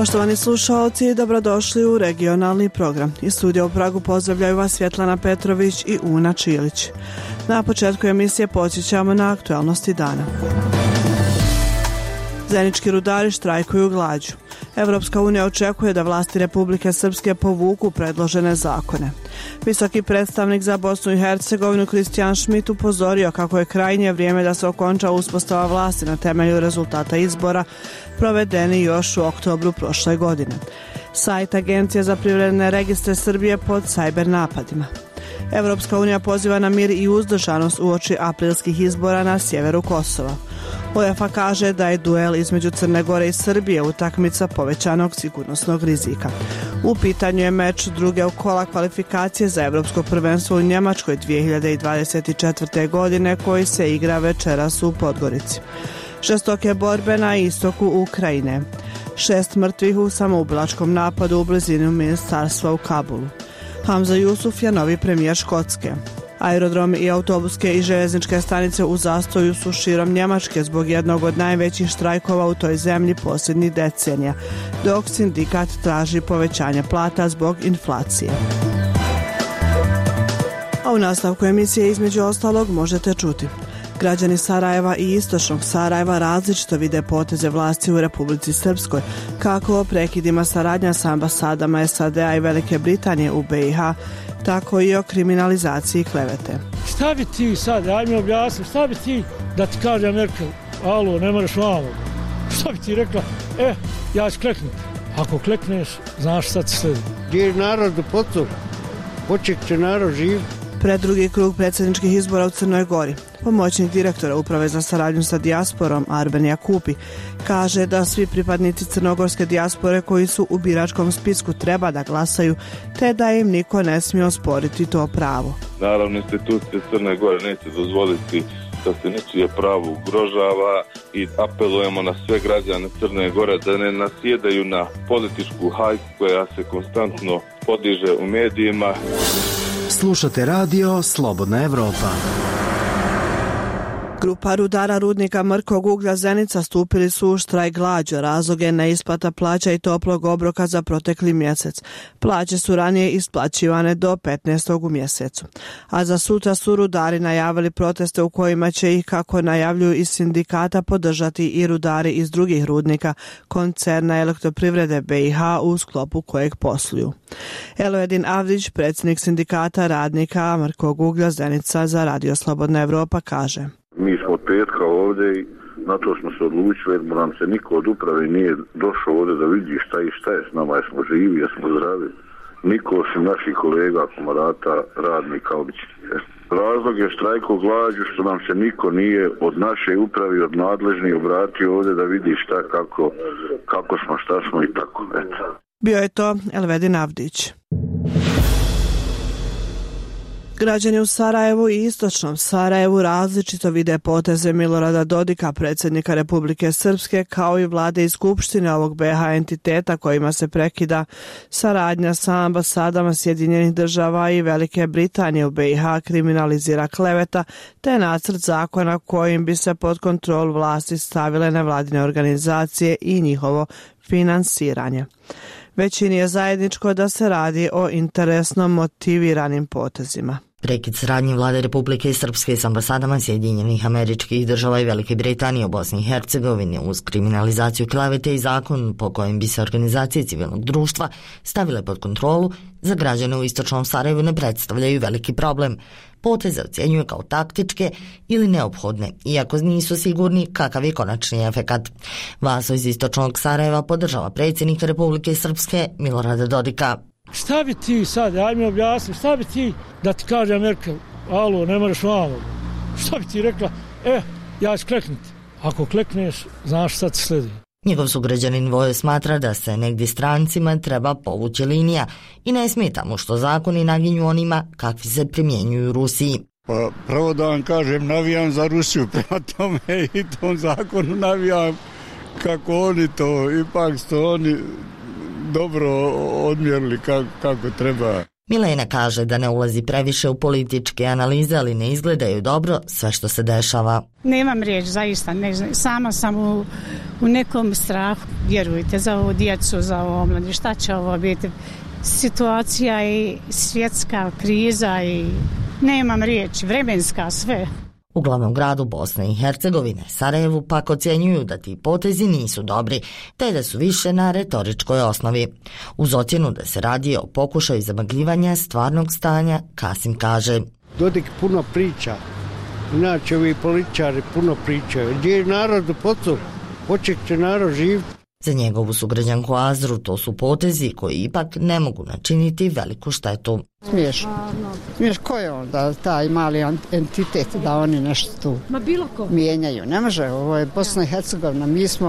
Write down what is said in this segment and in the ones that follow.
Poštovani slušalci, dobrodošli u regionalni program. Iz studija u Pragu pozdravljaju vas Svjetlana Petrović i Una Čilić. Na početku emisije podsjećamo na aktualnosti dana. Zenički rudari štrajkuju glađu. Evropska unija očekuje da vlasti Republike Srpske povuku predložene zakone. Visoki predstavnik za Bosnu i Hercegovinu Kristijan Šmit upozorio kako je krajnje vrijeme da se okonča uspostava vlasti na temelju rezultata izbora provedeni još u oktobru prošle godine. Sajt Agencije za privredne registre Srbije pod sajber napadima. Evropska unija poziva na mir i uzdržanost uoči aprilskih izbora na sjeveru Kosova. UEFA kaže da je duel između Crne Gore i Srbije utakmica povećanog sigurnosnog rizika. U pitanju je meč druge kola kvalifikacije za Evropsko prvenstvo u Njemačkoj 2024. godine koji se igra večeras u Podgorici. Žestoke borbe na istoku Ukrajine. 6 mrtvih u samoubilačkom napadu u blizini ministarstva u Kabulu. Hamza Jusuf je novi premijer Škotske. Aerodromi i autobuske i željezničke stanice u zastoju su širom Njemačke zbog jednog od najvećih štrajkova u toj zemlji posljednjih decenija, dok sindikat traži povećanje plata zbog inflacije. A u nastavku emisije između ostalog možete čuti. Građani Sarajeva i istočnog Sarajeva različito vide poteze vlasti u Republici Srpskoj, kako o prekidima saradnja sa ambasadama SAD-a i Velike Britanije u BiH, tako i o kriminalizaciji klevete. Šta bi ti sad, aj mi objasni, šta bi ti da ti kaže Merkel, alo, ne moraš malo, šta bi ti rekla, ja ću kleknuti. Ako klekneš, znaš šta ti sledi. Gdje je narod pocu, poček će narod živ. Pred drugi krug predsjedničkih izbora u Crnoj Gori, pomoćnik direktora Uprave za saradnju sa dijasporom Arben Jakupi kaže da svi pripadnici crnogorske dijaspore koji su u biračkom spisku treba da glasaju, te da im niko ne smije osporiti to pravo. Naravno, institucije Crne Gore neće dozvoliti da se ničije pravo ugrožava i apelujemo na sve građane Crne Gore da ne nasjedaju na političku hajku koja se konstantno podiže u medijima. Slušate radio Slobodna Evropa. Grupa rudara rudnika mrkog uglja Zenica stupili su u štrajk glađu. Razlog je neisplata plaća i toplog obroka za protekli mjesec. Plaće su ranije isplaćivane do 15. u mjesecu. A za sutra su rudari najavili proteste u kojima će ih, kako najavljuju iz sindikata, podržati i rudari iz drugih rudnika koncerna Elektroprivrede BiH u sklopu kojeg posluju. Elvedin Avdić, predsjednik sindikata radnika mrkog uglja Zenica za radio Slobodna Evropa, kaže: Mi smo od petka ovdje i na to smo se odlučili jer nam se niko od uprave nije došao ovdje da vidi šta je s nama, jesmo živi, jesmo zdravi. Niko osim naših kolega, komorata, radnika običnih. Razlog je štrajko glađu što nam se niko nije od naše uprave i od nadležnih obratio ovdje da vidi šta, kako smo, šta smo i tako. Eto. Bio je to Elvedin Avdić. Građani u Sarajevu i istočnom Sarajevu različito vide poteze Milorada Dodika, predsjednika Republike Srpske, kao i vlade i skupštine ovog BiH entiteta kojima se prekida saradnja sa ambasadama Sjedinjenih država i Velike Britanije u BiH, kriminalizira kleveta, te nacrt zakona kojim bi se pod kontrolu vlasti stavile nevladine organizacije i njihovo finansiranje. Većini je zajedničko da se radi o interesno motiviranim potezima. Prekid saradnje vlade Republike Srpske s ambasadama Sjedinjenih Američkih Država i Velike Britanije u Bosni i Hercegovini uz kriminalizaciju klevete i zakon po kojem bi se organizacije civilnog društva stavile pod kontrolu za građane u istočnom Sarajevu ne predstavljaju veliki problem. Poteze ocjenjuje kao taktičke ili neophodne, iako nisu sigurni kakav je konačni efekat. Vaso iz istočnog Sarajeva podržava predsjednika Republike Srpske Milorada Dodika. Šta bi ti sad, aj mi objasni, šta bi ti da ti kaže Merkel, alo, ne moraš malo, šta bi ti rekla, ja ću kleknuti. Ako klekneš, znaš šta ti sledi. Njegov sugrađanin Vojo smatra da se negdje strancima treba povući linija i ne smeta mu što zakoni naginju onima kakvi se primjenjuju u Rusiji. Pa pravo da vam kažem, navijam za Rusiju, prema tome i tom zakonu navijam kako oni to, ipak su oni dobro odmjerili kako treba. Milena kaže da ne ulazi previše u političke analize, ali ne izgledaju dobro sve što se dešava. Nemam riječ, zaista. Ne znam. Sama sam u nekom strahu, vjerujte, za ovu djecu, za ovo omladinu. Šta će ovo biti? Situacija i svjetska kriza i nemam riječi, vremenska, sve. U glavnom gradu Bosne i Hercegovine, Sarajevu, pak ocjenjuju da ti potezi nisu dobri, te da su više na retoričkoj osnovi. Uz ocjenu da se radi o pokušaju zamagljivanja stvarnog stanja, Kasim kaže: Dodik puno priča, inače ovi političari puno pričaju. Gdje je narod u pocu, hoće će narod živjeti. Za njegovu sugrađanku Azru to su potezi koji ipak ne mogu načiniti veliku štetu. Smiješno. Ko je onda taj mali entitet da oni nešto tu mijenjaju? Ne može, ovo je Bosna i Hercegovina,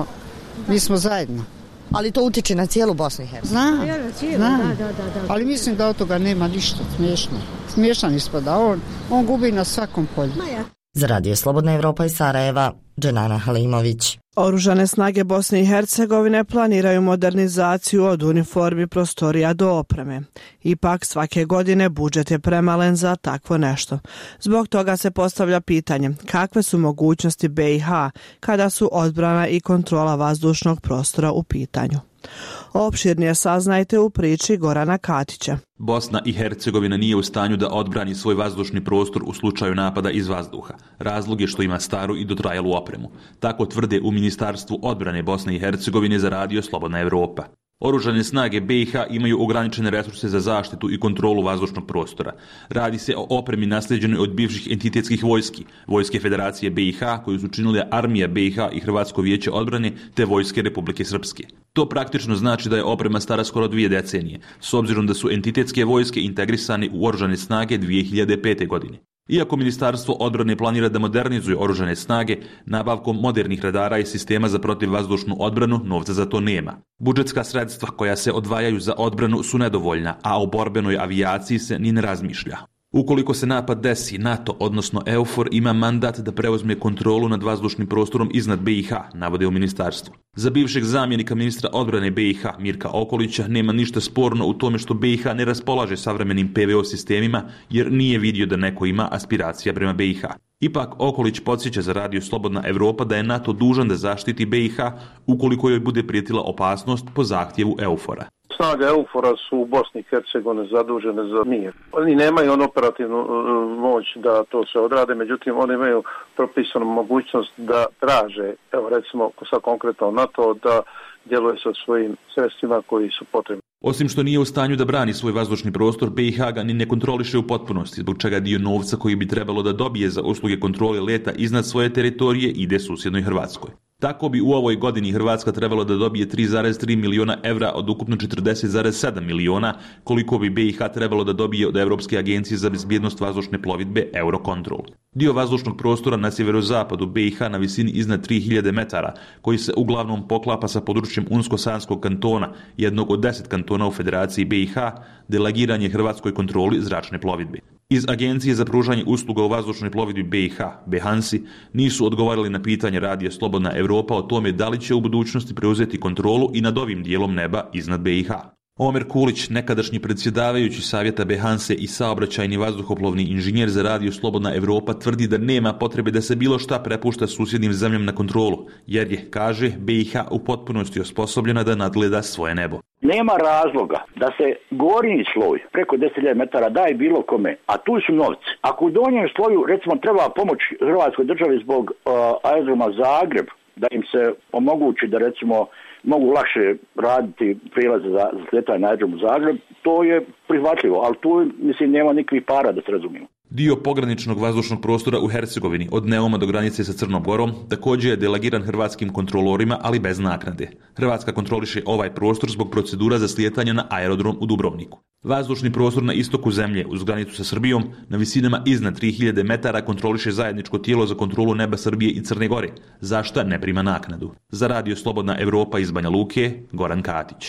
mi smo zajedno. Ali to utiče na cijelu Bosnu i Hercegovinu. Znam. Ali mislim da od toga nema ništa smiješno. Smiješan ispada, on gubi na svakom polju. Za Radio Slobodna Evropa iz Sarajeva, Dženana Halimović. Oružane snage Bosne i Hercegovine planiraju modernizaciju od uniformi, prostorija do opreme. Ipak svake godine budžet je premalen za takvo nešto. Zbog toga se postavlja pitanje kakve su mogućnosti BiH kada su odbrana i kontrola vazdušnog prostora u pitanju. Opširnije saznajte u priči Gorana Katića. Bosna i Hercegovina nije u stanju da odbrani svoj vazdušni prostor u slučaju napada iz vazduha. Razlog je što ima staru i dotrajalu opremu. Tako tvrde u Ministarstvu odbrane Bosne i Hercegovine za Radio Slobodna Evropa. Oružane snage BiH imaju ograničene resurse za zaštitu i kontrolu vazdušnog prostora. Radi se o opremi naslijeđenoj od bivših entitetskih vojski, Vojske Federacije BiH koju su činile Armija BiH i Hrvatsko vijeće odbrane te Vojske Republike Srpske. To praktično znači da je oprema stara skoro 2 decenije, s obzirom da su entitetske vojske integrisane u oružane snage 2005. godine. Iako Ministarstvo odbrane planira da modernizuje oružane snage, nabavkom modernih radara i sistema za protivvazdušnu odbranu novca za to nema. Budžetska sredstva koja se odvajaju za odbranu su nedovoljna, a o borbenoj avijaciji se ni ne razmišlja. Ukoliko se napad desi, NATO, odnosno EUFOR, ima mandat da preuzme kontrolu nad vazdušnim prostorom iznad BiH, navode u ministarstvu. Za bivšeg zamjenika ministra odbrane BiH, Mirka Okolića, nema ništa sporno u tome što BiH ne raspolaže savremenim PVO sistemima, jer nije vidio da neko ima aspiracija prema BiH. Ipak, Okolić podsjeća za Radio Slobodna Evropa da je NATO dužan da zaštiti BiH ukoliko joj bude prijetila opasnost po zahtjevu EUFOR-a. Snage EUFOR-a su u Bosni i Hercegovini zadužene za mir. Oni nemaju operativnu moć da to se odrade, međutim oni imaju propisanu mogućnost da traže, evo recimo sad konkretno NATO, da djeluje sa svojim sredstvima koji su potrebni. Osim što nije u stanju da brani svoj vazdušni prostor, BiH ga ni ne kontroliše u potpunosti, zbog čega dio novca koji bi trebalo da dobije za usluge kontrole leta iznad svoje teritorije ide susjednoj Hrvatskoj. Tako bi u ovoj godini Hrvatska trebalo da dobije 3,3 miliona evra od ukupno 40,7 miliona, koliko bi BiH trebalo da dobije od Evropske agencije za bezbjednost vazdušne plovidbe Eurocontrol. Dio vazdušnog prostora na sjeverozapadu BiH na visini iznad 3000 metara, koji se uglavnom poklapa sa područjem Unsko-Sanskog kantona, jednog od 10 kantona u Federaciji BiH, delegiran je Hrvatskoj kontroli zračne plovidbe. Iz Agencije za pružanje usluga u vazdušnoj plovidbi BiH, Behansi, nisu odgovarali na pitanje Radija Slobodna Evropa o tome da li će u budućnosti preuzeti kontrolu i nad ovim dijelom neba iznad BiH. Omer Kulić, nekadašnji predsjedavajući savjeta Behanse i saobraćajni vazduhoplovni inženjer za Radio Slobodna Evropa, tvrdi da nema potrebe da se bilo šta prepušta susjednim zemljama na kontrolu, jer je, kaže, BiH u potpunosti osposobljena da nadgleda svoje nebo. Nema razloga da se gornji sloj preko 10.000 metara daje bilo kome, a tu su novci. Ako u donjem sloju, recimo, treba pomoć Hrvatskoj državi zbog aerodroma Zagreb, da im se omogući da, recimo, mogu lakše raditi prilaze za sletanje na aerodrom u Zagreb, to je prihvatljivo, ali tu, mislim, nema nikakvih para, da se razumijemo. Dio pograničnog vazdušnog prostora u Hercegovini, od Neuma do granice sa Crnom Gorom, također je delegiran hrvatskim kontrolorima, ali bez naknade. Hrvatska kontroliše ovaj prostor zbog procedura za slijetanje na aerodrom u Dubrovniku. Vazdušni prostor na istoku zemlje, uz granicu sa Srbijom, na visinama iznad 3000 metara kontroliše zajedničko tijelo za kontrolu neba Srbije i Crne Gore, za šta ne prima naknadu. Za Radio Slobodna Evropa iz Banja Luke, Goran Katić.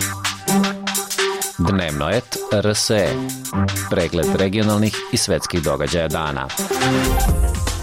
Dnevnoet RSE. Pregled regionalnih i svetskih događaja dana.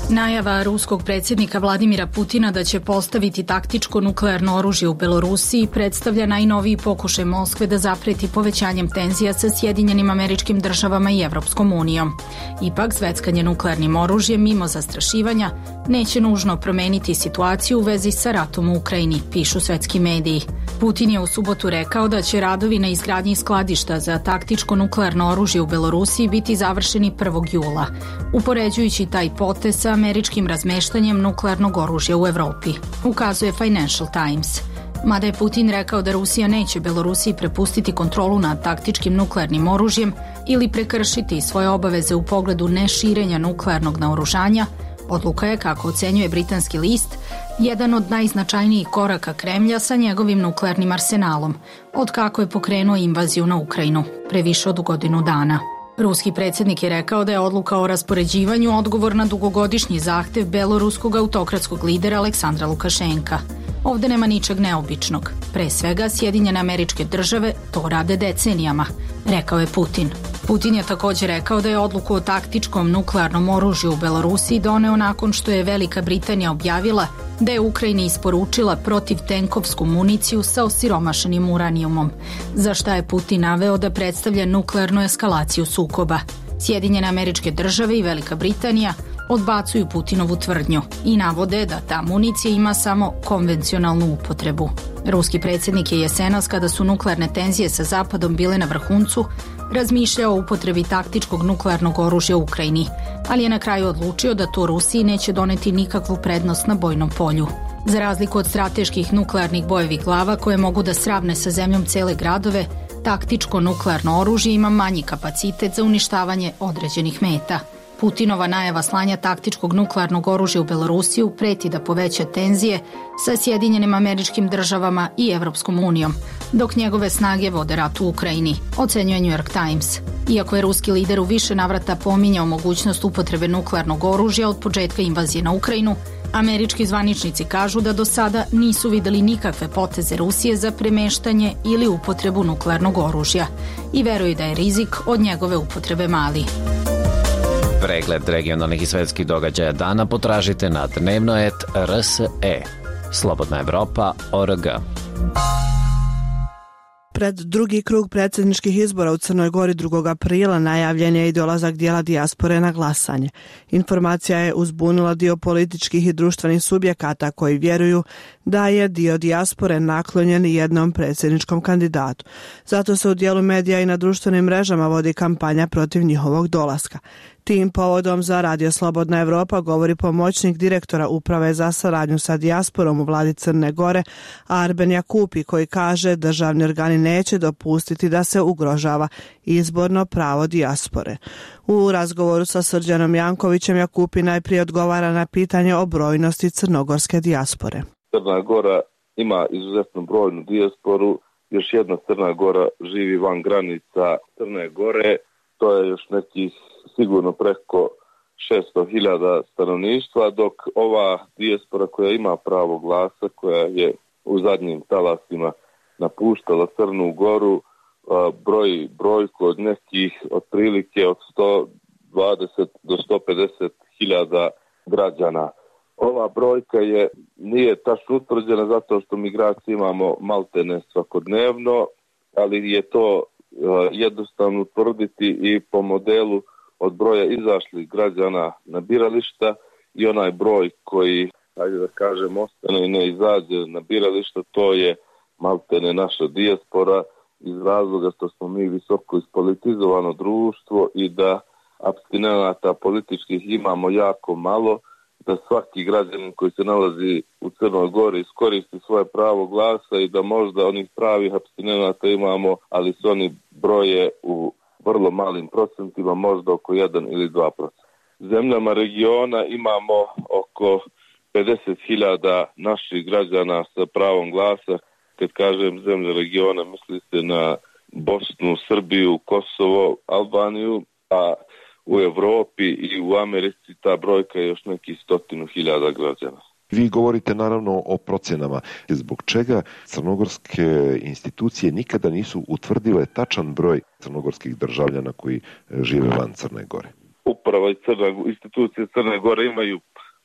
Najava ruskog predsjednika Vladimira Putina da će postaviti taktičko nuklearno oružje u Belorusiji predstavlja najnoviji pokušaj Moskve da zapreti povećanjem tenzija sa Sjedinjenim Američkim Državama i Evropskom unijom. Ipak, zveckanje nuklearnim oružjem mimo zastrašivanja neće nužno promeniti situaciju u vezi sa ratom u Ukrajini, pišu svetski mediji. Putin je u subotu rekao da će radovi na izgradnji skladišta za taktičko nuklearno oružje u Belorusiji biti završeni 1. jula, upoređujući taj potez sa američkim razmeštanjem nuklearnog oružja u Evropi, ukazuje Financial Times. Mada je Putin rekao da Rusija neće Belorusiji prepustiti kontrolu nad taktičkim nuklearnim oružjem ili prekršiti svoje obaveze u pogledu neširenja nuklearnog naoružanja, odluka je, kako ocenjuje britanski list, jedan od najznačajnijih koraka Kremlja sa njegovim nuklearnim arsenalom, od kako je pokrenuo invaziju na Ukrajinu, pre više od godinu dana. Ruski predsjednik je rekao da je odluka o raspoređivanju odgovor na dugogodišnji zahtev beloruskog autokratskog lidera Aleksandra Lukašenka. Ovde nema ničeg neobičnog. Pre svega, Sjedinjene Američke Države to rade decenijama, rekao je Putin. Putin je također rekao da je odluku o taktičkom nuklearnom oružju u Belorusiji doneo nakon što je Velika Britanija objavila da je Ukrajini isporučila protivtenkovsku municiju sa osiromašenim uranijumom, za šta je Putin naveo da predstavlja nuklearnu eskalaciju sukoba. Sjedinjene Američke Države i Velika Britanija odbacuju Putinovu tvrdnju i navode da ta municija ima samo konvencionalnu upotrebu. Ruski predsjednik je jesenas, kada su nuklearne tenzije sa Zapadom bile na vrhuncu, razmišljao o upotrebi taktičkog nuklearnog oružja u Ukrajini, ali je na kraju odlučio da to Rusiji neće doneti nikakvu prednost na bojnom polju. Za razliku od strateških nuklearnih bojevih glava koje mogu da sravne sa zemljom cele gradove, taktičko nuklearno oružje ima manji kapacitet za uništavanje određenih meta. Putinova najava slanja taktičkog nuklearnog oružja u Belorusiju preti da poveća tenzije sa Sjedinjenim Američkim Državama i Evropskom unijom, dok njegove snage vode rat u Ukrajini, ocenjuje New York Times. Iako je ruski lider u više navrata pominjao mogućnost upotrebe nuklearnog oružja od početka invazije na Ukrajinu, američki zvaničnici kažu da do sada nisu videli nikakve poteze Rusije za premeštanje ili upotrebu nuklearnog oružja i veruju da je rizik od njegove upotrebe mali. Pregled regionalnih i svetskih događaja dana potražite na dnevnoet.rs.e. Slobodna Evropa.org. Pred drugi krug predsjedničkih izbora u Crnoj Gori 2. aprila najavljen je i dolazak dijela dijaspore na glasanje. Informacija je uzbunila dio političkih i društvenih subjekata koji vjeruju da je dio dijaspore naklonjen jednom predsjedničkom kandidatu. Zato se u dijelu medija i na društvenim mrežama vodi kampanja protiv njihovog dolaska. Tim povodom za Radio Slobodna Evropa govori pomoćnik direktora Uprave za saradnju sa dijasporom u vladi Crne Gore, Arben Jakupi, koji kaže državni organi neće dopustiti da se ugrožava izborno pravo dijaspore. U razgovoru sa Srđanom Jankovićem Jakupi najprije odgovara na pitanje o brojnosti crnogorske dijaspore. Crna Gora ima izuzetno brojnu dijasporu, još jedna Crna Gora živi van granica Crne Gore, to je još nekih sigurno preko 600.000 stanovništva, dok ova dijaspora koja ima pravo glasa, koja je u zadnjim talasima napuštala Crnu Goru, brojku od nekih otprilike od 120 do 150.000 građana. Ova brojka nije tačno utvrđena zato što migracije imamo maltene svakodnevno, ali je to jednostavno utvrditi i po modelu od broja izašlih građana na birališta i onaj broj koji, ajde da kažem, ostane i ne izađe na birališta, to je maltene naša dijaspora iz razloga što smo mi visoko ispolitizovano društvo i da apstinenata političkih imamo jako malo, da svaki građanin koji se nalazi u Crnoj Gori iskoristi svoje pravo glasa i da možda onih pravih apstinenata imamo, ali se oni broje u vrlo malim procentima, možda oko 1 ili 2%. Zemljama regiona imamo oko 50.000 naših građana sa pravom glasa. Kad kažem zemlje regiona, misli se na Bosnu, Srbiju, Kosovo, Albaniju, a u Evropi i u Americi ta brojka je još nekih 100.000 građana. Vi govorite naravno o procenama. Zbog čega crnogorske institucije nikada nisu utvrdile tačan broj crnogorskih državljana koji žive van Crne Gore? Uprava i institucije Crne Gore imaju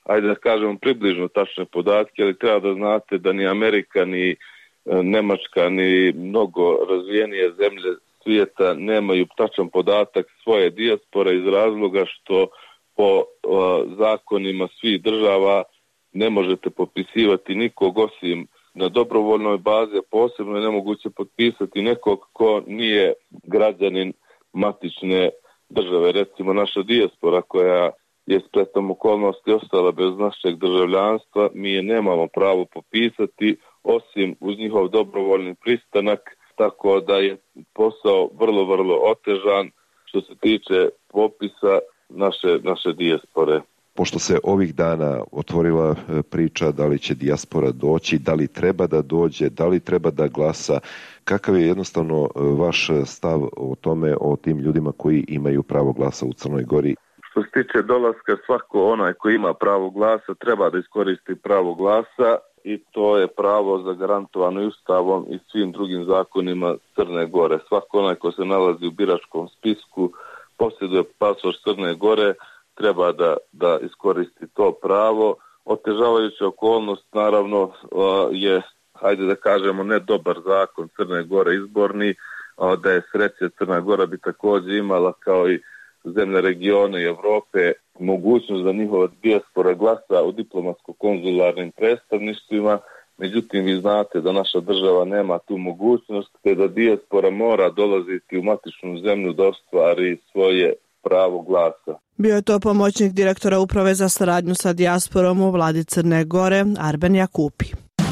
ajde da kažemo, približno tačne podatke, ali treba da znate da ni Amerika, ni Nemačka, ni mnogo razvijenije zemlje svijeta nemaju tačan podatak svoje dijaspore iz razloga što po zakonima svih država ne možete popisivati nikog osim na dobrovoljnoj bazi, posebno je nemoguće potpisati nekog ko nije građanin matične države. Recimo naša dijaspora koja je spletom okolnosti ostala bez našeg državljanstva, mi je nemamo pravo popisati osim uz njihov dobrovoljni pristanak, tako da je posao vrlo, vrlo otežan što se tiče popisa naše dijaspore. Pošto se ovih dana otvorila priča da li će dijaspora doći, da li treba da dođe, da li treba da glasa, kakav je jednostavno vaš stav o tome, o tim ljudima koji imaju pravo glasa u Crnoj Gori? Što se tiče dolaska, svako onaj koji ima pravo glasa treba da iskoristi pravo glasa i to je pravo zagarantovano i Ustavom i svim drugim zakonima Crne Gore. Svako onaj ko se nalazi u biračkom spisku, posjeduje pasoš Crne Gore, treba da iskoristi to pravo. Otežavajuća okolnost naravno je, hajde da kažemo, ne dobar zakon Crne Gore izborni, da je sreće Crna Gora bi također imala kao i zemlje regiona i Evrope mogućnost da njihova dijaspora glasa u diplomatsko-konzularnim predstavništvima. Međutim, vi znate da naša država nema tu mogućnost, te da dijaspora mora dolaziti u matičnu zemlju da ostvari svoje pravo glasa. Bio je to pomoćnik direktora Uprave za saradnju sa dijasporom u vladi Crne Gore, Arben Jakupi.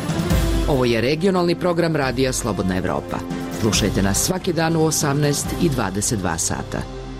Ovo je regionalni program Radija Slobodna Evropa. Slušajte nas svaki dan u 18 i 22 sata.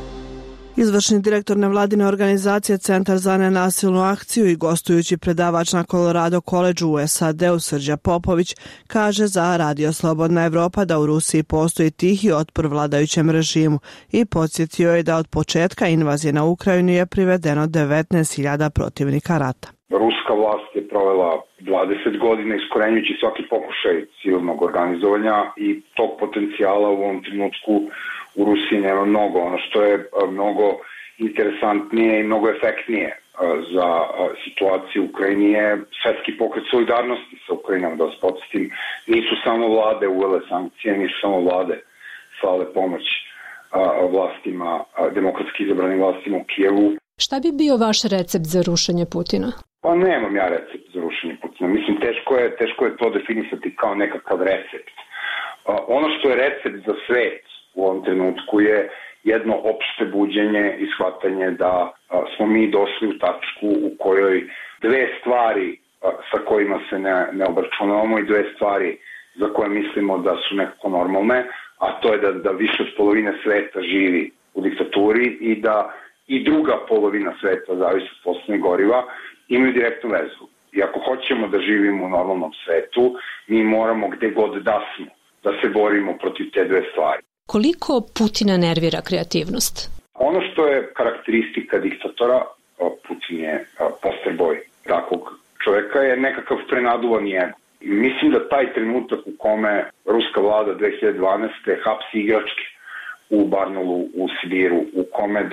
Izvršni direktor nevladine organizacije Centar za nenasilnu akciju i gostujući predavač na Colorado College u SAD-u Srđa Popović kaže za Radio Slobodna Evropa da u Rusiji postoji tihi otpor vladajućem režimu i podsjetio je da od početka invazije na Ukrajinu je privedeno 19.000 protivnika rata. Ruska vlast je provela 20 godina iskorenjujući svaki pokušaj civilnog organizovanja i tog potencijala u ovom trenutku u Rusiji nema mnogo. Ono što je mnogo interesantnije i mnogo efektnije za situaciju u Ukrajini je svetski pokret solidarnosti sa Ukrajinom. Da vas podsjetim, nisu samo vlade uvele sankcije, nisu samo vlade slale pomoć vlastima, demokratski izabranim vlastima u Kijevu. Šta bi bio vaš recept za rušenje Putina? Pa nemam ja recept za rušenje Putina. Mislim, teško je to definisati kao nekakav recept. Ono što je recept za svet u ovom trenutku je jedno opšte buđenje i shvatanje da smo mi došli u tačku u kojoj dve stvari sa kojima se ne obračunavamo i dve stvari za koje mislimo da su nekako normalne, a to je da više od polovine sveta živi u diktaturi i da i druga polovina sveta, zavisi od fosilnih goriva, imaju direktnu vezu. I ako hoćemo da živimo u normalnom svetu, mi moramo gde god da smo, da se borimo protiv te dve stvari. Koliko Putina nervira kreativnost? Ono što je karakteristika diktatora, Putin je poster boj takvog čoveka, je nekakav prenaduvan ego. Mislim da taj trenutak u kome ruska vlada 2012. hapsi igračke u Barnaulu u Sibiru, u kome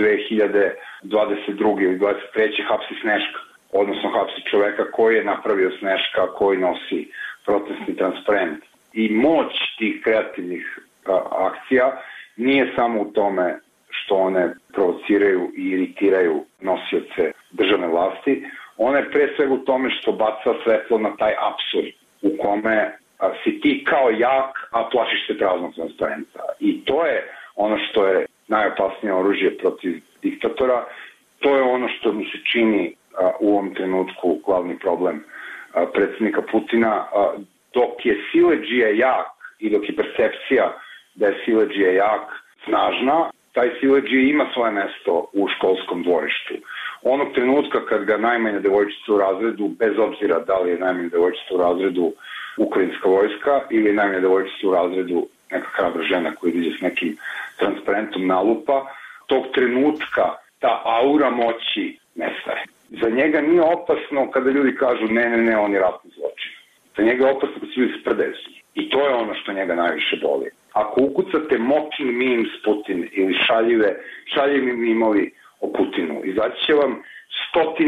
2022. ili 2023. hapsi Sneška, odnosno hapsi čoveka koji je napravio Sneška, koji nosi protestni transparent. I moć tih kreativnih akcija nije samo u tome što one provociraju i iritiraju nosioce državne vlasti, ona je pre svega u tome što baca svetlo na taj apsurd u kome si ti kao jak, a plašiš se praznog transparenta. I to je ono što je najopasnije oružje protiv diktatora, to je ono što mi se čini u ovom trenutku glavni problem predsjednika Putina. Dok je siledžija jak i dok je percepcija da je siledžija jak, snažna, taj siledžija ima svoje mesto u školskom dvorištu. Onog trenutka kad ga najmanja devojčica u razredu, bez obzira da li je najmanja devojčica u razredu ukrajinska vojska ili najmanja devojčica u razredu neka hrabra žena koja ide s nekim transparentom nalupa, tog trenutka ta aura moći nestaje. Za njega nije opasno kada ljudi kažu ne, on je ratni zločin. Za njega je opasno kada se ljudi sprdaju s njim. I to je ono što njega najviše boli. Ako ukucate mocking memes Putin ili šaljivi mimovi o Putinu, izaći će vam stotine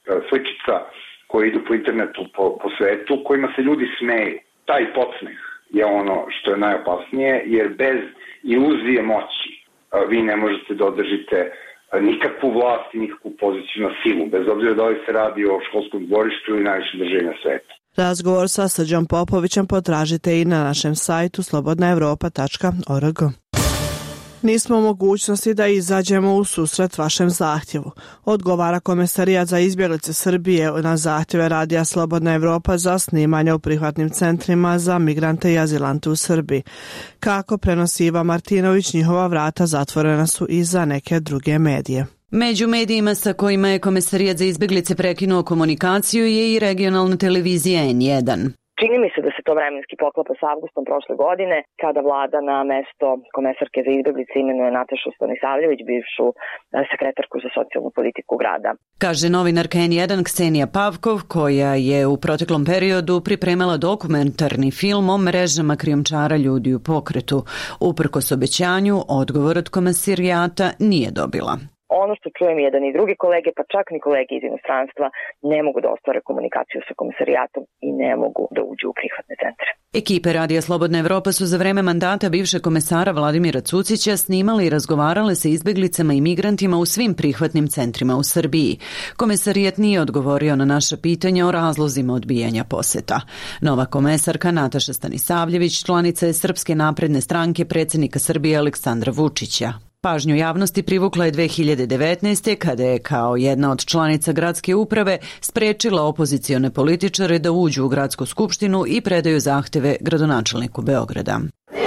sličica koje idu po internetu, po svetu, kojima se ljudi smeju. Taj podsmeh je ono što je najopasnije, jer bez iluzije moći vi ne možete da održite nikakvu vlast i nikakvu poziciju na silu, bez obzira da li se radi o školskom dvorištu ili najvišem državljenja sveta. Razgovor sa Srđom Popovićem potražite i na našem sajtu slobodnaevropa.org. Nismo u mogućnosti da izađemo u susret vašem zahtjevu, odgovara Komesarijat za izbjeglice Srbije na zahtjeve Radija Slobodna Evropa za snimanje u prihvatnim centrima za migrante i azilante u Srbiji. Kako prenosi Iva Martinović, njihova vrata zatvorena su i za neke druge medije. Među medijima sa kojima je Komesarijat za izbjeglice prekinuo komunikaciju je i regionalna televizija N1. Čini mi se da se to vremenski poklapa s avgustom prošle godine, kada vlada na mesto komesarke za izbjeglice imenuje Natašu Stanisavljević, bivšu sekretarku za socijalnu politiku grada. Kaže novinarka N1 Ksenija Pavkov, koja je u proteklom periodu pripremala dokumentarni film o mrežama krijumčara ljudi u pokretu. Uprkos obećanju, odgovor od Komesarijata nije dobila. Ono što čujem jedan i drugi kolege, pa čak ni kolege iz inostranstva, ne mogu da ostvare komunikaciju sa Komesarijatom i ne mogu da uđu u prihvatne centre. Ekipe Radija Slobodna Evropa su za vreme mandata bivšeg komesara Vladimira Cucića snimali i razgovarale sa izbjeglicama i migrantima u svim prihvatnim centrima u Srbiji. Komesarijat nije odgovorio na naša pitanja o razlozima odbijanja poseta. Nova komesarka Nataša Stanisavljević članica je Srpske napredne stranke predsjednika Srbije Aleksandra Vučića. Pažnju javnosti privukla je 2019. kada je kao jedna od članica gradske uprave sprečila opozicione političare da uđu u gradsku skupštinu i predaju zahteve gradonačelniku Beograda.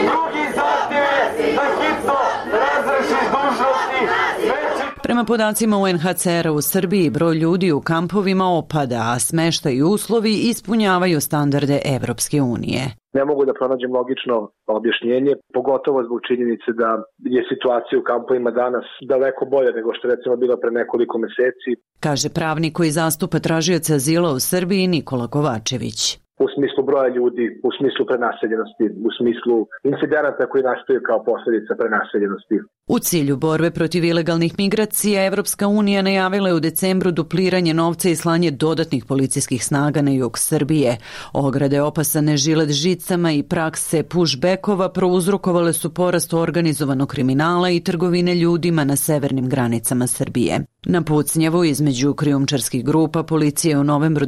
Prema podacima UNHCR-a u Srbiji, broj ljudi u kampovima opada, a smeštaj i uslovi ispunjavaju standarde Evropske unije. Ne mogu da pronađem logično objašnjenje, pogotovo zbog činjenice da je situacija u kampovima danas daleko bolja nego što recimo bila pre nekoliko meseci. Kaže pravnik koji zastupa tražioce azila u Srbiji Nikola Kovačević. U smislu broja ljudi, u smislu prenaseljenosti, u smislu incidenata koji nastaju kao posljedica prenaseljenosti. U cilju borbe protiv ilegalnih migracija, Evropska unija najavila je u decembru dupliranje novca i slanje dodatnih policijskih snaga na jug Srbije. Ograde opasane žilet žicama i prakse pushbackova prouzrokovale su porast organizovanog kriminala i trgovine ljudima na severnim granicama Srbije. Na pucnjavu između krijumčarskih grupa policija je u novembru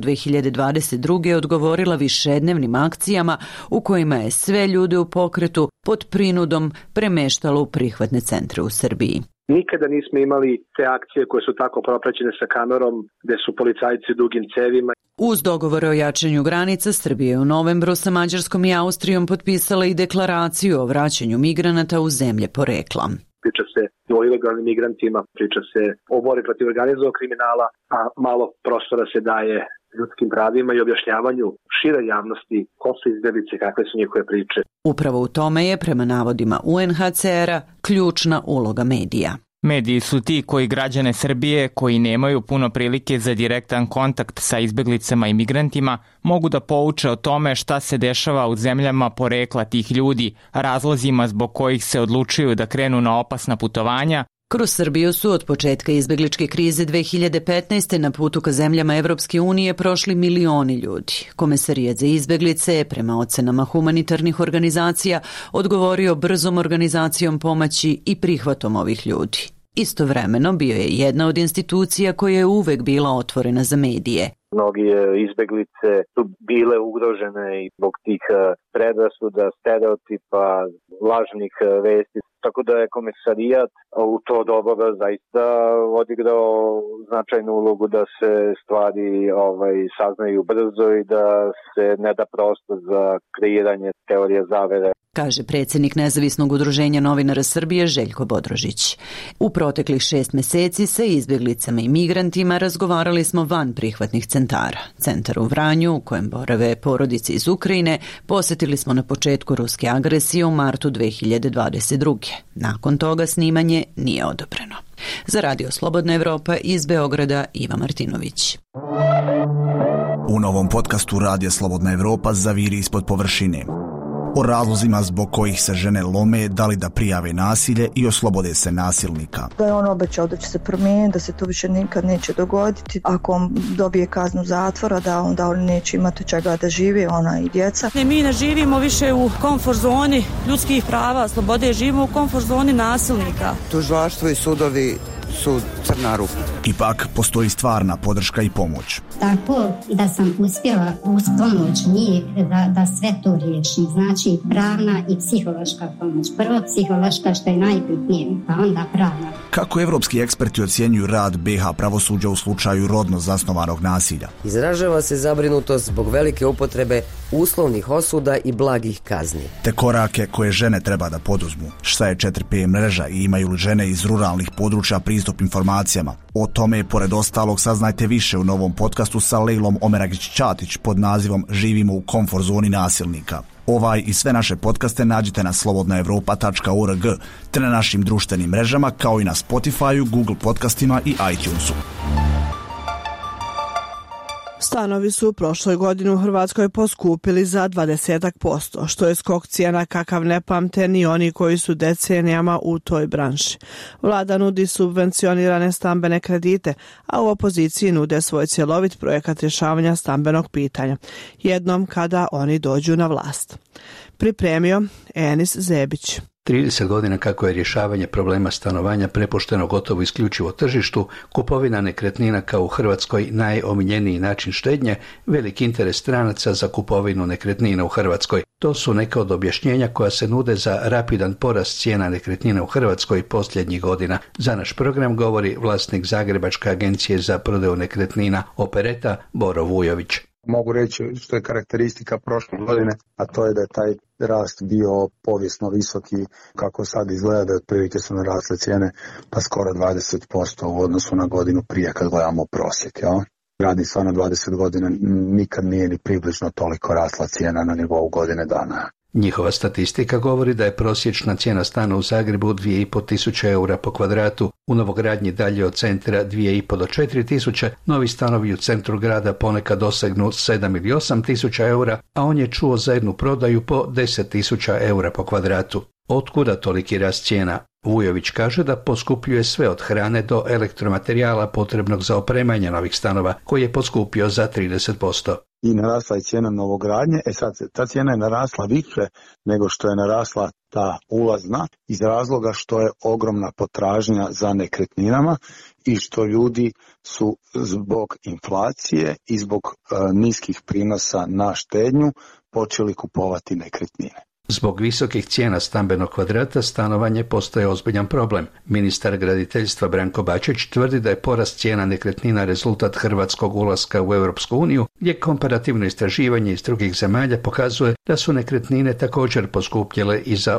2022. odgovorila višednevnim akcijama u kojima je sve ljude u pokretu pod prinudom premeštalo u prihvatne centre u Srbiji. Nikada nismo imali te akcije koje su tako propraćene sa kamerom, gde su policajci dugim cevima. Uz dogovore o jačanju granica, Srbija je u novembru sa Mađarskom i Austrijom potpisala i deklaraciju o vraćanju migranata u zemlje porekla. Priča se o ilegalnim migrantima, priča se o borbi protiv organizovanog kriminala, a malo prostora se daje ljudskim pravima i objašnjavanju šire javnosti ko su izbjeglice, kakve su njihove priče. Upravo u tome je, prema navodima UNHCR-a, ključna uloga medija. Mediji su ti koji građane Srbije, koji nemaju puno prilike za direktan kontakt sa izbjeglicama i migrantima, mogu da pouče o tome šta se dešava u zemljama porekla tih ljudi, razlozima zbog kojih se odlučuju da krenu na opasna putovanja. Kroz Srbiju su od početka izbjegličke krize 2015. na putu ka zemljama Evropske unije prošli milioni ljudi. Komesarijat za izbjeglice je, prema ocenama humanitarnih organizacija, odgovorio brzom organizacijom pomoći i prihvatom ovih ljudi. Istovremeno bio je jedna od institucija koja je uvek bila otvorena za medije. Mnogi izbjeglice su bile ugrožene i zbog tih predrasuda, stereotipa, lažnih vesti. Tako da je Komesarijat u to doba zaista odigrao značajnu ulogu da se stvari saznaju brzo i da se ne da prostor za kreiranje teorije zavere. Kaže predsjednik Nezavisnog udruženja novinara Srbije Željko Bodrožić. U proteklih 6 meseci sa izbjeglicama i migrantima razgovarali smo van prihvatnih centara. Centar u Vranju, u kojem borave porodice iz Ukrajine, posjetili smo na početku ruske agresije u martu 2022. Nakon toga snimanje nije odobreno. Za Radio Slobodna Evropa iz Beograda Iva Martinović. U novom podcastu Radija Slobodna Evropa zaviri ispod površine. o razlozima zbog kojih se žene lome, da li da prijave nasilje i oslobode se nasilnika. Da je on obećao da će se promijeniti, da se to više nikad neće dogoditi. Ako on dobije kaznu zatvora, da onda on neće imati čega da živi, ona i djeca. Mi ne živimo više u komfort zoni ljudskih prava, slobode, živimo u komfort zoni nasilnika. Tužilaštvo i sudovi su crna rupa. Ipak postoji stvarna podrška i pomoć. Tako da sam uspjela uz pomoć njih da sve to riješim. Znači pravna i psihološka pomoć. Prvo psihološka, što je najbitnije, pa onda pravna. Kako evropski eksperti ocjenjuju rad BiH pravosuđa u slučaju rodno zasnovanog nasilja? Izražava se zabrinutost zbog velike upotrebe uslovnih osuda i blagih kazni. Te korake koje žene treba da poduzmu. Šta je 4P mreža i imaju li žene iz ruralnih područja pristup informacijama? O tome, pored ostalog, saznajte više u novom podcastu sa Lejlom Omeragić-Ćatić pod nazivom Živimo u komfort zoni nasilnika. Ovaj i sve naše podcaste nađite na slobodnaevropa.org te na našim društvenim mrežama kao i na Spotify, Google podcastima i iTunesu. Stanovi su u prošloj godini u Hrvatskoj poskupili za 20%, što je skok cijena kakav ne pamte ni oni koji su decenijama u toj branši. Vlada nudi subvencionirane stambene kredite, a u opoziciji nude svoj cjelovit projekat rješavanja stambenog pitanja, jednom kada oni dođu na vlast. Pripremio Enis Zebić. 30 godina kako je rješavanje problema stanovanja prepušteno gotovo isključivo tržištu, kupovina nekretnina kao u Hrvatskoj najomiljeniji način štednje, velik interes stranaca za kupovinu nekretnina u Hrvatskoj. To su neka od objašnjenja koja se nude za rapidan porast cijena nekretnina u Hrvatskoj posljednjih godina. Za naš program govori vlasnik Zagrebačke agencije za prodaju nekretnina Opereta Boro Vujović. Mogu reći što je karakteristika prošle godine, a to je da je taj rast bio povijesno visoki, kako sad izgleda da otprilike su narasle cijene pa skoro 20% u odnosu na godinu prije kad gledamo prosjek. Ja? Radi stvarno 20 godina, nikad nije ni približno toliko rasla cijena na nivou godine dana. Njihova statistika govori da je prosječna cijena stana u Zagrebu 2.500 eura po kvadratu, u novogradnji dalje od centra 2.500 do 4.000, novi stanovi u centru grada ponekad dosegnu 7 ili 8.000 eura, a on je čuo za jednu prodaju po 10.000 eura po kvadratu. Otkuda toliki rast cijena? Vujović kaže da poskupljuje sve od hrane do elektromaterijala potrebnog za opremanje novih stanova, koji je poskupio za 30%. I narasla je cijena novogradnje, sad ta cijena je narasla više nego što je narasla ta ulazna iz razloga što je ogromna potražnja za nekretninama i što ljudi su zbog inflacije i zbog niskih prinosa na štednju počeli kupovati nekretnine. Zbog visokih cijena stambenog kvadrata stanovanje postaje ozbiljan problem. Ministar graditeljstva Branko Bačić tvrdi da je porast cijena nekretnina rezultat hrvatskog ulaska u Europsku uniju, gdje komparativno istraživanje iz drugih zemalja pokazuje da su nekretnine također poskupjele i za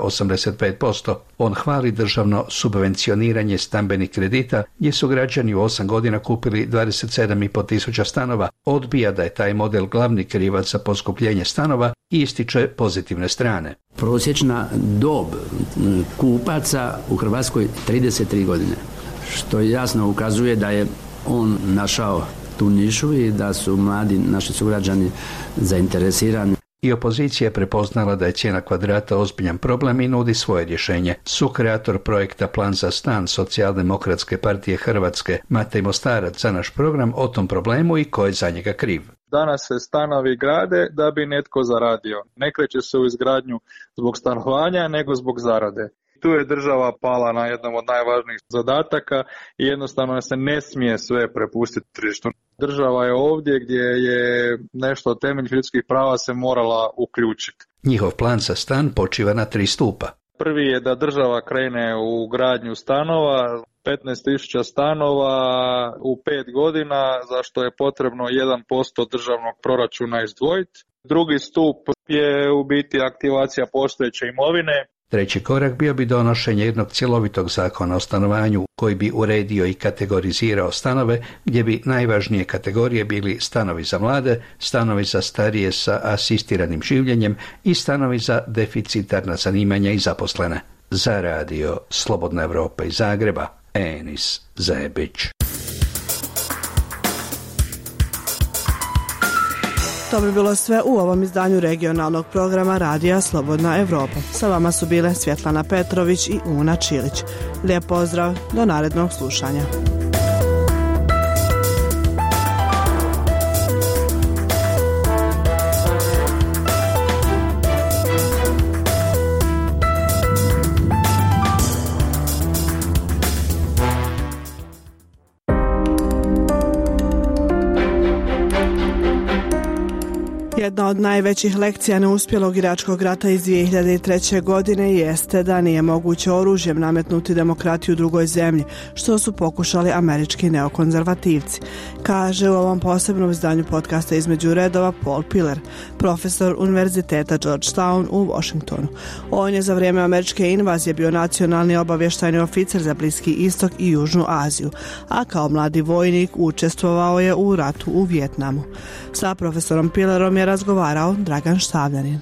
85%. On hvali državno subvencioniranje stambenih kredita, gdje su građani u 8 godina kupili 27.500 tisuća stanova, odbija da je taj model glavni krivac za poskupljenje stanova i ističe pozitivne strane. Prosječna dob kupaca u Hrvatskoj 33 godine, što jasno ukazuje da je on našao tu nišu i da su mladi naši sugrađani zainteresirani. I opozicija je prepoznala da je cijena kvadrata ozbiljan problem i nudi svoje rješenje. Sukreator projekta Plan za stan Socijaldemokratske partije Hrvatske Matej Mostarac za naš program o tom problemu i ko je za njega kriv. Danas se stanovi grade da bi netko zaradio. Ne kreće se u izgradnju zbog stanovanja, nego zbog zarade. Tu je država pala na jednom od najvažnijih zadataka i jednostavno se ne smije sve prepustiti tržištu. Država je ovdje gdje je nešto od temeljnih ljudskih prava se morala uključiti. Njihov plan za stan počiva na 3 stupa. Prvi je da država krene u gradnju stanova, 15.000 stanova u 5 godina, za što je potrebno 1% državnog proračuna izdvojiti. Drugi stup je u biti aktivacija postojeće imovine. Treći korak bio bi donošenje jednog cjelovitog zakona o stanovanju koji bi uredio i kategorizirao stanove, gdje bi najvažnije kategorije bili stanovi za mlade, stanovi za starije sa asistiranim življenjem i stanovi za deficitarna zanimanja i zaposlene. Za radio Slobodna Evropa iz Zagreba, Enis Zebić. To bi bilo sve u ovom izdanju regionalnog programa Radija Slobodna Evropa. Sa vama su bile Svjetlana Petrović i Una Čilić. Lijep pozdrav, do narednog slušanja. Jedna od najvećih lekcija neuspjelog iračkog rata iz 2003. godine jeste da nije moguće oružjem nametnuti demokratiju drugoj zemlji, što su pokušali američki neokonzervativci, kaže u ovom posebnom izdanju podcasta Između redova Paul Pillar, profesor Univerziteta Georgetown u Washingtonu. On je za vrijeme američke invazije bio nacionalni obavještajni oficer za Bliski istok i Južnu Aziju, a kao mladi vojnik učestvovao je u ratu u Vijetnamu. Sa profesorom Pillarom je razgovarao Dragan Štavljanin.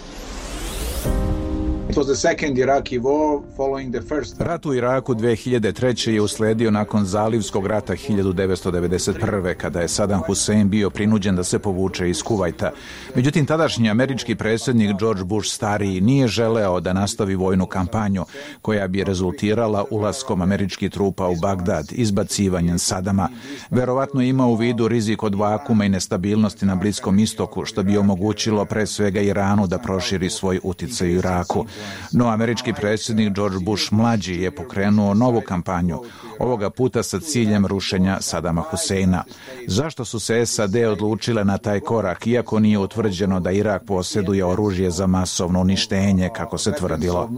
Rat u Iraku 2003. je usledio nakon Zalivskog rata 1991. kada je Saddam Hussein bio prinuđen da se povuče iz Kuvajta. Međutim, tadašnji američki predsjednik George Bush stariji nije želeo da nastavi vojnu kampanju koja bi rezultirala ulaskom američkih trupa u Bagdad, izbacivanjem Sadama. Verovatno ima u vidu rizik od vakuma i nestabilnosti na Bliskom istoku, što bi omogućilo pre svega Iranu da proširi svoj uticaj u Iraku. No, američki predsjednik George Bush mlađi je pokrenuo novu kampanju, ovoga puta sa ciljem rušenja Sadama Huseina. Zašto su se SAD odlučile na taj korak, iako nije utvrđeno da Irak posjeduje oružje za masovno uništenje, kako se tvrdilo?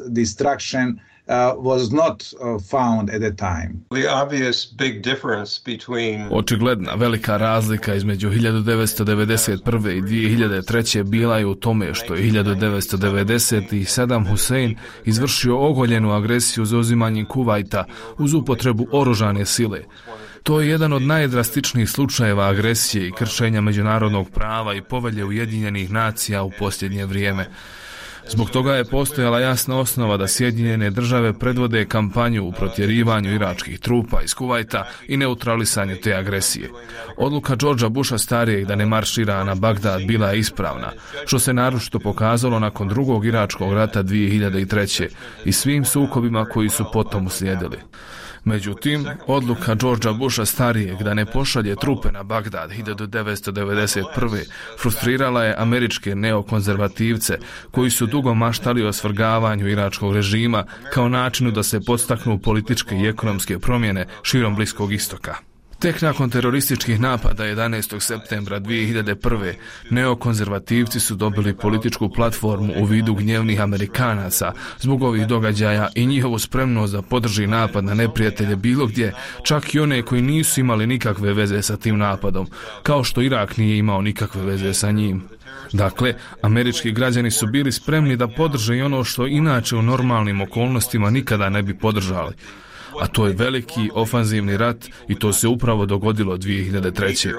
Očigledna velika razlika između 1991. i 2003. bila je u tome što je 1990. Saddam Hussein izvršio ogoljenu agresiju za uzimanjem Kuvajta uz upotrebu oružane sile. To je jedan od najdrastičnijih slučajeva agresije i kršenja međunarodnog prava i povelje Ujedinjenih nacija u posljednje vrijeme. Zbog toga je postojala jasna osnova da Sjedinjene države predvode kampanju u protjerivanju iračkih trupa iz Kuvajta i neutralisanju te agresije. Odluka Georgea Busha starijeg da ne maršira na Bagdad bila je ispravna, što se naročito pokazalo nakon drugog iračkog rata 2003. i svim sukobima koji su potom uslijedili. Međutim, odluka Georgea Busha starijeg da ne pošalje trupe na Bagdad 1991. frustrirala je američke neokonzervativce koji su dugo maštali o svrgavanju iračkog režima kao načinu da se podstaknu političke i ekonomske promjene širom Bliskog istoka. Tek nakon terorističkih napada 11. septembra 2001. neokonzervativci su dobili političku platformu u vidu gnjevnih Amerikanaca zbog ovih događaja i njihovu spremnost da podrži napad na neprijatelje bilo gdje, čak i one koji nisu imali nikakve veze sa tim napadom, kao što Irak nije imao nikakve veze sa njim. Dakle, američki građani su bili spremni da podrže i ono što inače u normalnim okolnostima nikada ne bi podržali. A to je veliki ofanzivni rat i to se upravo dogodilo 2003.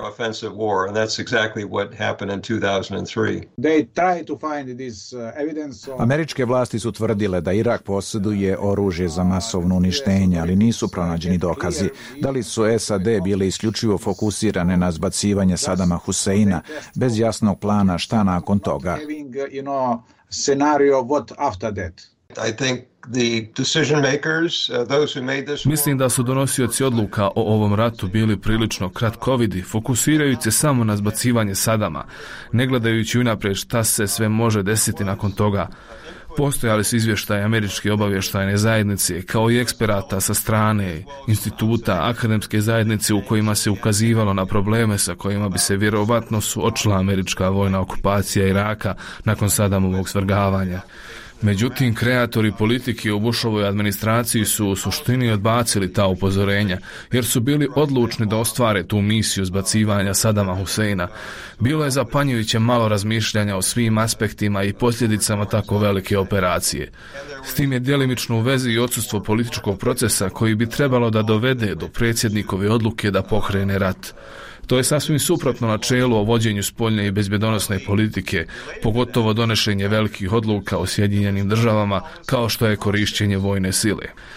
Američke vlasti su tvrdile da Irak posjeduje oružje za masovno uništenje, ali nisu pronađeni dokazi. Da li su SAD bile isključivo fokusirane na zbacivanje Sadama Huseina bez jasnog plana šta nakon toga? Mislim da su donosioci odluka o ovom ratu bili prilično kratkovidi, fokusirajući se samo na zbacivanje Sadama, ne gledajući unaprijed šta se sve može desiti nakon toga. Postojali su izvještaje američke obavještajne zajednice kao i eksperata sa strane instituta akademske zajednice u kojima se ukazivalo na probleme sa kojima bi se vjerovatno suočila američka vojna okupacija Iraka nakon Saddamovog svrgavanja. Međutim, kreatori politike u Bushovoj administraciji su u suštini odbacili ta upozorenja, jer su bili odlučni da ostvare tu misiju zbacivanja Saddama Huseina. Bilo je zapanjujuće malo razmišljanja o svim aspektima i posljedicama tako velike operacije. S tim je djelimično u vezi i odsustvo političkog procesa koji bi trebalo da dovede do predsjednikove odluke da pokrene rat. To je sasvim suprotno načelu o vođenju spoljne i bezbjedonosne politike, pogotovo donošenje velikih odluka o Sjedinjenim državama kao što je korišćenje vojne sile.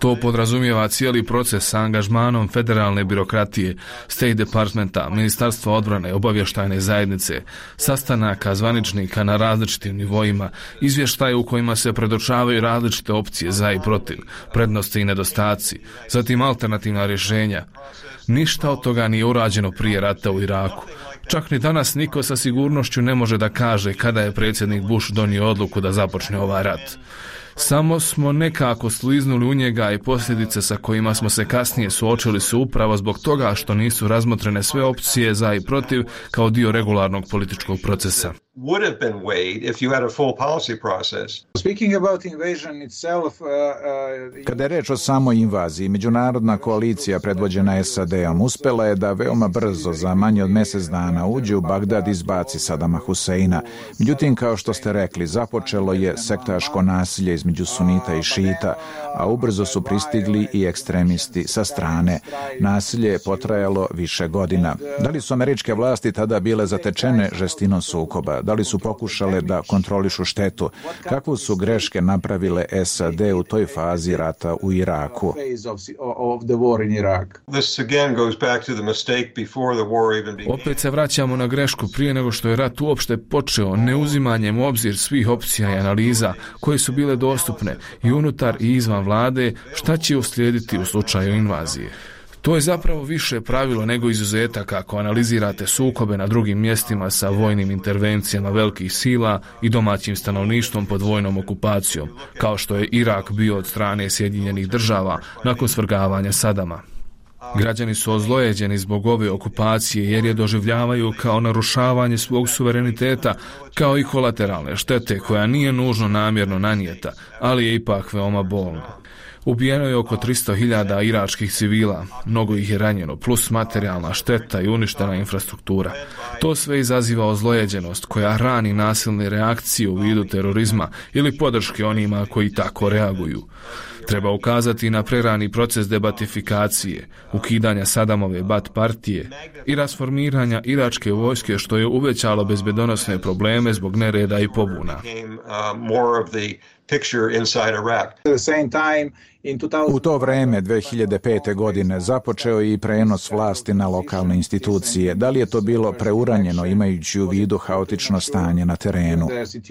To podrazumijeva cijeli proces sa angažmanom federalne birokratije, State Departmenta, Ministarstva odbrane, obavještajne zajednice, sastanaka zvaničnika na različitim nivoima, izvještaje u kojima se predočavaju različite opcije za i protiv, prednosti i nedostaci, zatim alternativna rješenja. Ništa od toga nije urađeno prije rata u Iraku. Čak ni danas niko sa sigurnošću ne može da kaže kada je predsjednik Bush donio odluku da započne ovaj rat. Samo smo nekako sliznuli u njega i posljedice sa kojima smo se kasnije suočili su upravo zbog toga što nisu razmotrene sve opcije za i protiv kao dio regularnog političkog procesa. Would have been weighed if you had a full policy process. Speaking about invasion itself, kada je reč o samoj invaziji, međunarodna koalicija predvođena SAD-om uspela je da veoma brzo, za manje od mjesec dana, uđe u Bagdad i izbaci Sadama Huseina. Međutim, kao što ste rekli, započelo je sektaško nasilje između sunita i šita, a ubrzo su pristigli i ekstremisti sa strane. Nasilje je potrajalo više godina. Da li su američke vlasti tada bile zatečene žestinom sukoba? Da li su pokušale da kontrolišu štetu? Kakvu su greške napravile SAD u toj fazi rata u Iraku? Opet se vraćamo na grešku prije nego što je rat uopšte počeo, neuzimanjem u obzir svih opcija i analiza koje su bile dostupne i unutar i izvan vlade, šta će uslijediti u slučaju invazije. To je zapravo više pravilo nego izuzetak ako analizirate sukobe na drugim mjestima sa vojnim intervencijama velikih sila i domaćim stanovništvom pod vojnom okupacijom, kao što je Irak bio od strane Sjedinjenih država nakon svrgavanja Sadama. Građani su ozlojeđeni zbog ove okupacije jer je doživljavaju kao narušavanje svog suvereniteta, kao i kolateralne štete koja nije nužno namjerno nanijeta, ali je ipak veoma bolna. Ubijeno je oko 300.000 iračkih civila, mnogo ih je ranjeno, plus materijalna šteta i uništena infrastruktura. To sve izaziva ozlojeđenost koja hrani nasilne reakcije u vidu terorizma ili podrške onima koji tako reaguju. Treba ukazati na prerani proces debatifikacije, ukidanja Sadamove Baath partije i rasformiranja iračke vojske što je uvećalo bezbedonosne probleme zbog nereda i pobuna. U to vrijeme, 2005. godine, započeo je i prenos vlasti na lokalne institucije. Da li je to bilo preuranjeno imajući u vidu haotično stanje na terenu?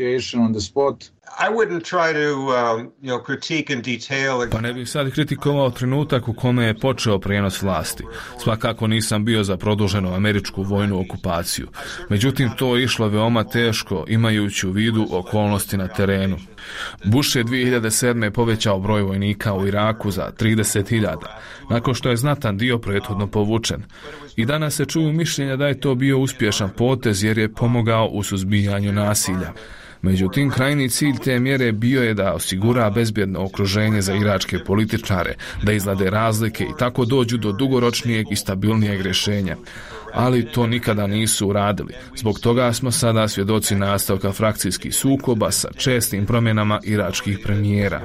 Pa ne bih sad kritikovao trenutak u kome je počeo prijenos vlasti. Svakako nisam bio za produženu američku vojnu okupaciju. Međutim, to je išlo veoma teško imajući u vidu okolnosti na terenu. Bush je 2007. povećao broj vojnika u Iraku za 30.000, nakon što je znatan dio prethodno povučen. I danas se čuju mišljenja da je to bio uspješan potez jer je pomogao u suzbijanju nasilja. Međutim, krajnji cilj te mjere bio je da osigura bezbjedno okruženje za iračke političare, da izlade razlike i tako dođu do dugoročnijeg i stabilnijeg rješenja. Ali to nikada nisu uradili. Zbog toga smo sada svjedoci nastavka frakcijskih sukoba sa čestim promjenama iračkih premijera.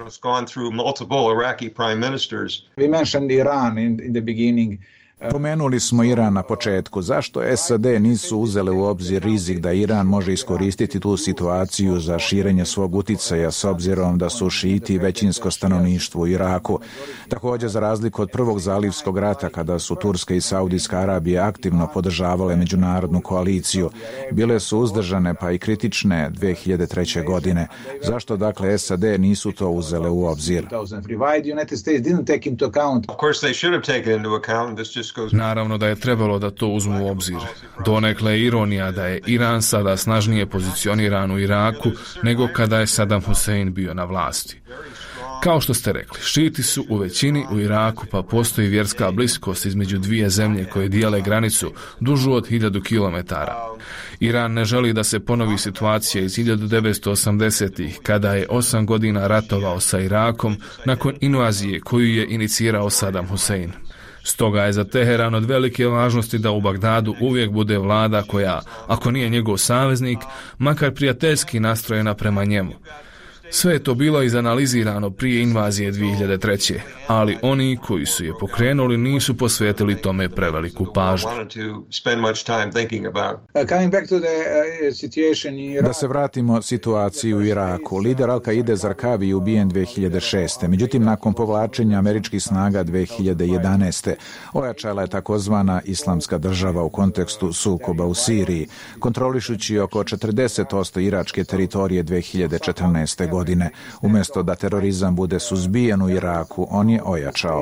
We mentioned Iran in the beginning. Pomenuli smo Iran na početku. Zašto SAD nisu uzele u obzir rizik da Iran može iskoristiti tu situaciju za širenje svog uticaja s obzirom da su šiti većinsko stanovništvo u Iraku? Također, za razliku od prvog zalivskog rata kada su Turska i Saudijska Arabija aktivno podržavale međunarodnu koaliciju, bile su uzdržane pa i kritične 2003. godine. Zašto dakle SAD nisu to uzele u obzir? Naravno da je trebalo da to uzmu u obzir. Donekle je ironija da je Iran sada snažnije pozicioniran u Iraku nego kada je Saddam Hussein bio na vlasti. Kao što ste rekli, šiti su u većini u Iraku pa postoji vjerska bliskost između dvije zemlje koje dijele granicu dužu od 1000 km. Iran ne želi da se ponovi situacija iz 1980-ih kada je 8 godina ratovao sa Irakom nakon invazije koju je inicirao Saddam Hussein. Stoga je za Teheran od velike važnosti da u Bagdadu uvijek bude vlada koja, ako nije njegov saveznik, makar prijateljski nastrojena prema njemu. Sve je to bilo izanalizirano prije invazije 2003. ali oni koji su je pokrenuli nisu posvetili tome preveliku pažnju. Da se vratimo situaciji u Iraku. Lider Al-Kaide Zarqawi je ubijen 2006. Međutim, nakon povlačenja američkih snaga 2011. ojačala je takozvana Islamska država u kontekstu sukoba u Siriji, kontrolišući oko 40% iračke teritorije 2014. godine. Umjesto da terorizam bude suzbijen u Iraku, on je ojačao.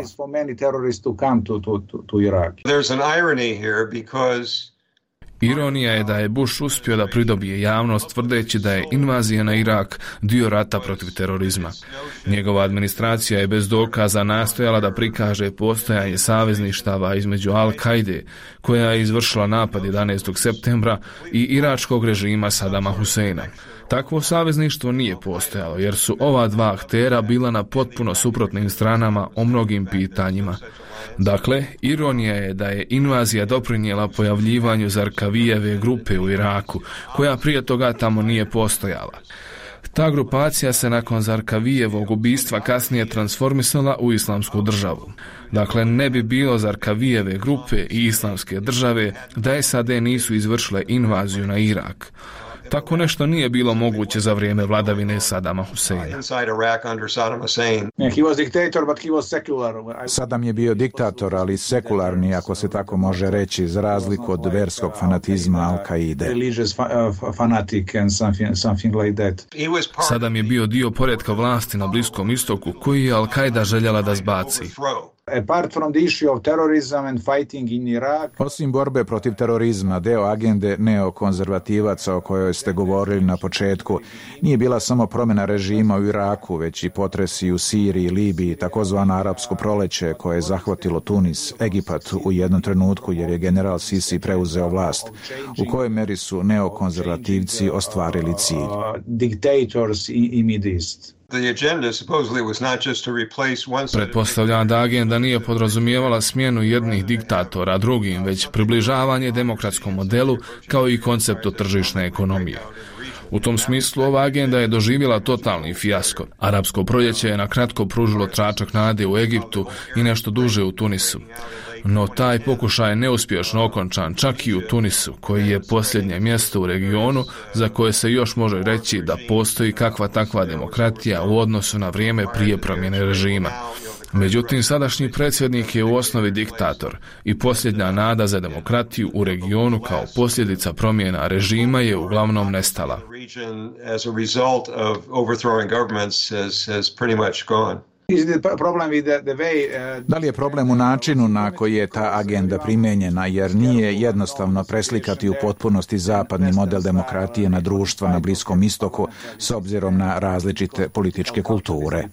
Ironija je da je Bush uspio da pridobije javnost tvrdeći da je invazija na Irak dio rata protiv terorizma. Njegova administracija je bez dokaza nastojala da prikaže postojanje savezništava između Al-Kaide, koja je izvršila napad 11. septembra, i iračkog režima Sadama Huseina. Takvo savezništvo nije postojalo jer su ova dva aktera bila na potpuno suprotnim stranama o mnogim pitanjima. Dakle, ironija je da je invazija doprinijela pojavljivanju Zarqavijeve grupe u Iraku, koja prije toga tamo nije postojala. Ta grupacija se nakon Zarqavijevog ubistva kasnije transformisala u Islamsku državu. Dakle, ne bi bilo Zarqavijeve grupe i Islamske države da SAD nisu izvršile invaziju na Irak. Tako nešto nije bilo moguće za vrijeme vladavine Sadama Huseina. Sadam je bio diktator, ali sekularni, ako se tako može reći, za razliku od verskog fanatizma Al-Kaide. Sadam je bio dio poretka vlasti na Bliskom istoku koji je Al-Kaida željela da zbaci. Osim borbe protiv terorizma, deo agende neokonzervativaca o kojoj ste govorili na početku nije bila samo promjena režima u Iraku, već i potresi u Siriji, Libiji, takozvano arapsko proleće koje je zahvatilo Tunis, Egipat u jednom trenutku jer je general Sisi preuzeo vlast. U kojoj meri su neokonzervativci ostvarili cilj? Pretpostavljam da agenda nije podrazumijevala smjenu jednih diktatora drugim, već približavanje demokratskom modelu kao i konceptu tržišne ekonomije. U tom smislu ova agenda je doživjela totalni fijasko. Arapsko proljeće je na kratko pružilo tračak nade u Egiptu i nešto duže u Tunisu. No taj pokušaj je neuspješno okončan čak i u Tunisu, koji je posljednje mjesto u regionu za koje se još može reći da postoji kakva takva demokratija u odnosu na vrijeme prije promjene režima. Međutim, sadašnji predsjednik je u osnovi diktator i posljednja nada za demokratiju u regionu kao posljedica promjena režima je uglavnom nestala. Da li je problem u načinu na koji je ta agenda primijenjena, jer nije jednostavno preslikati u potpunosti zapadni model demokratije na društva na Bliskom istoku s obzirom na različite političke kulture?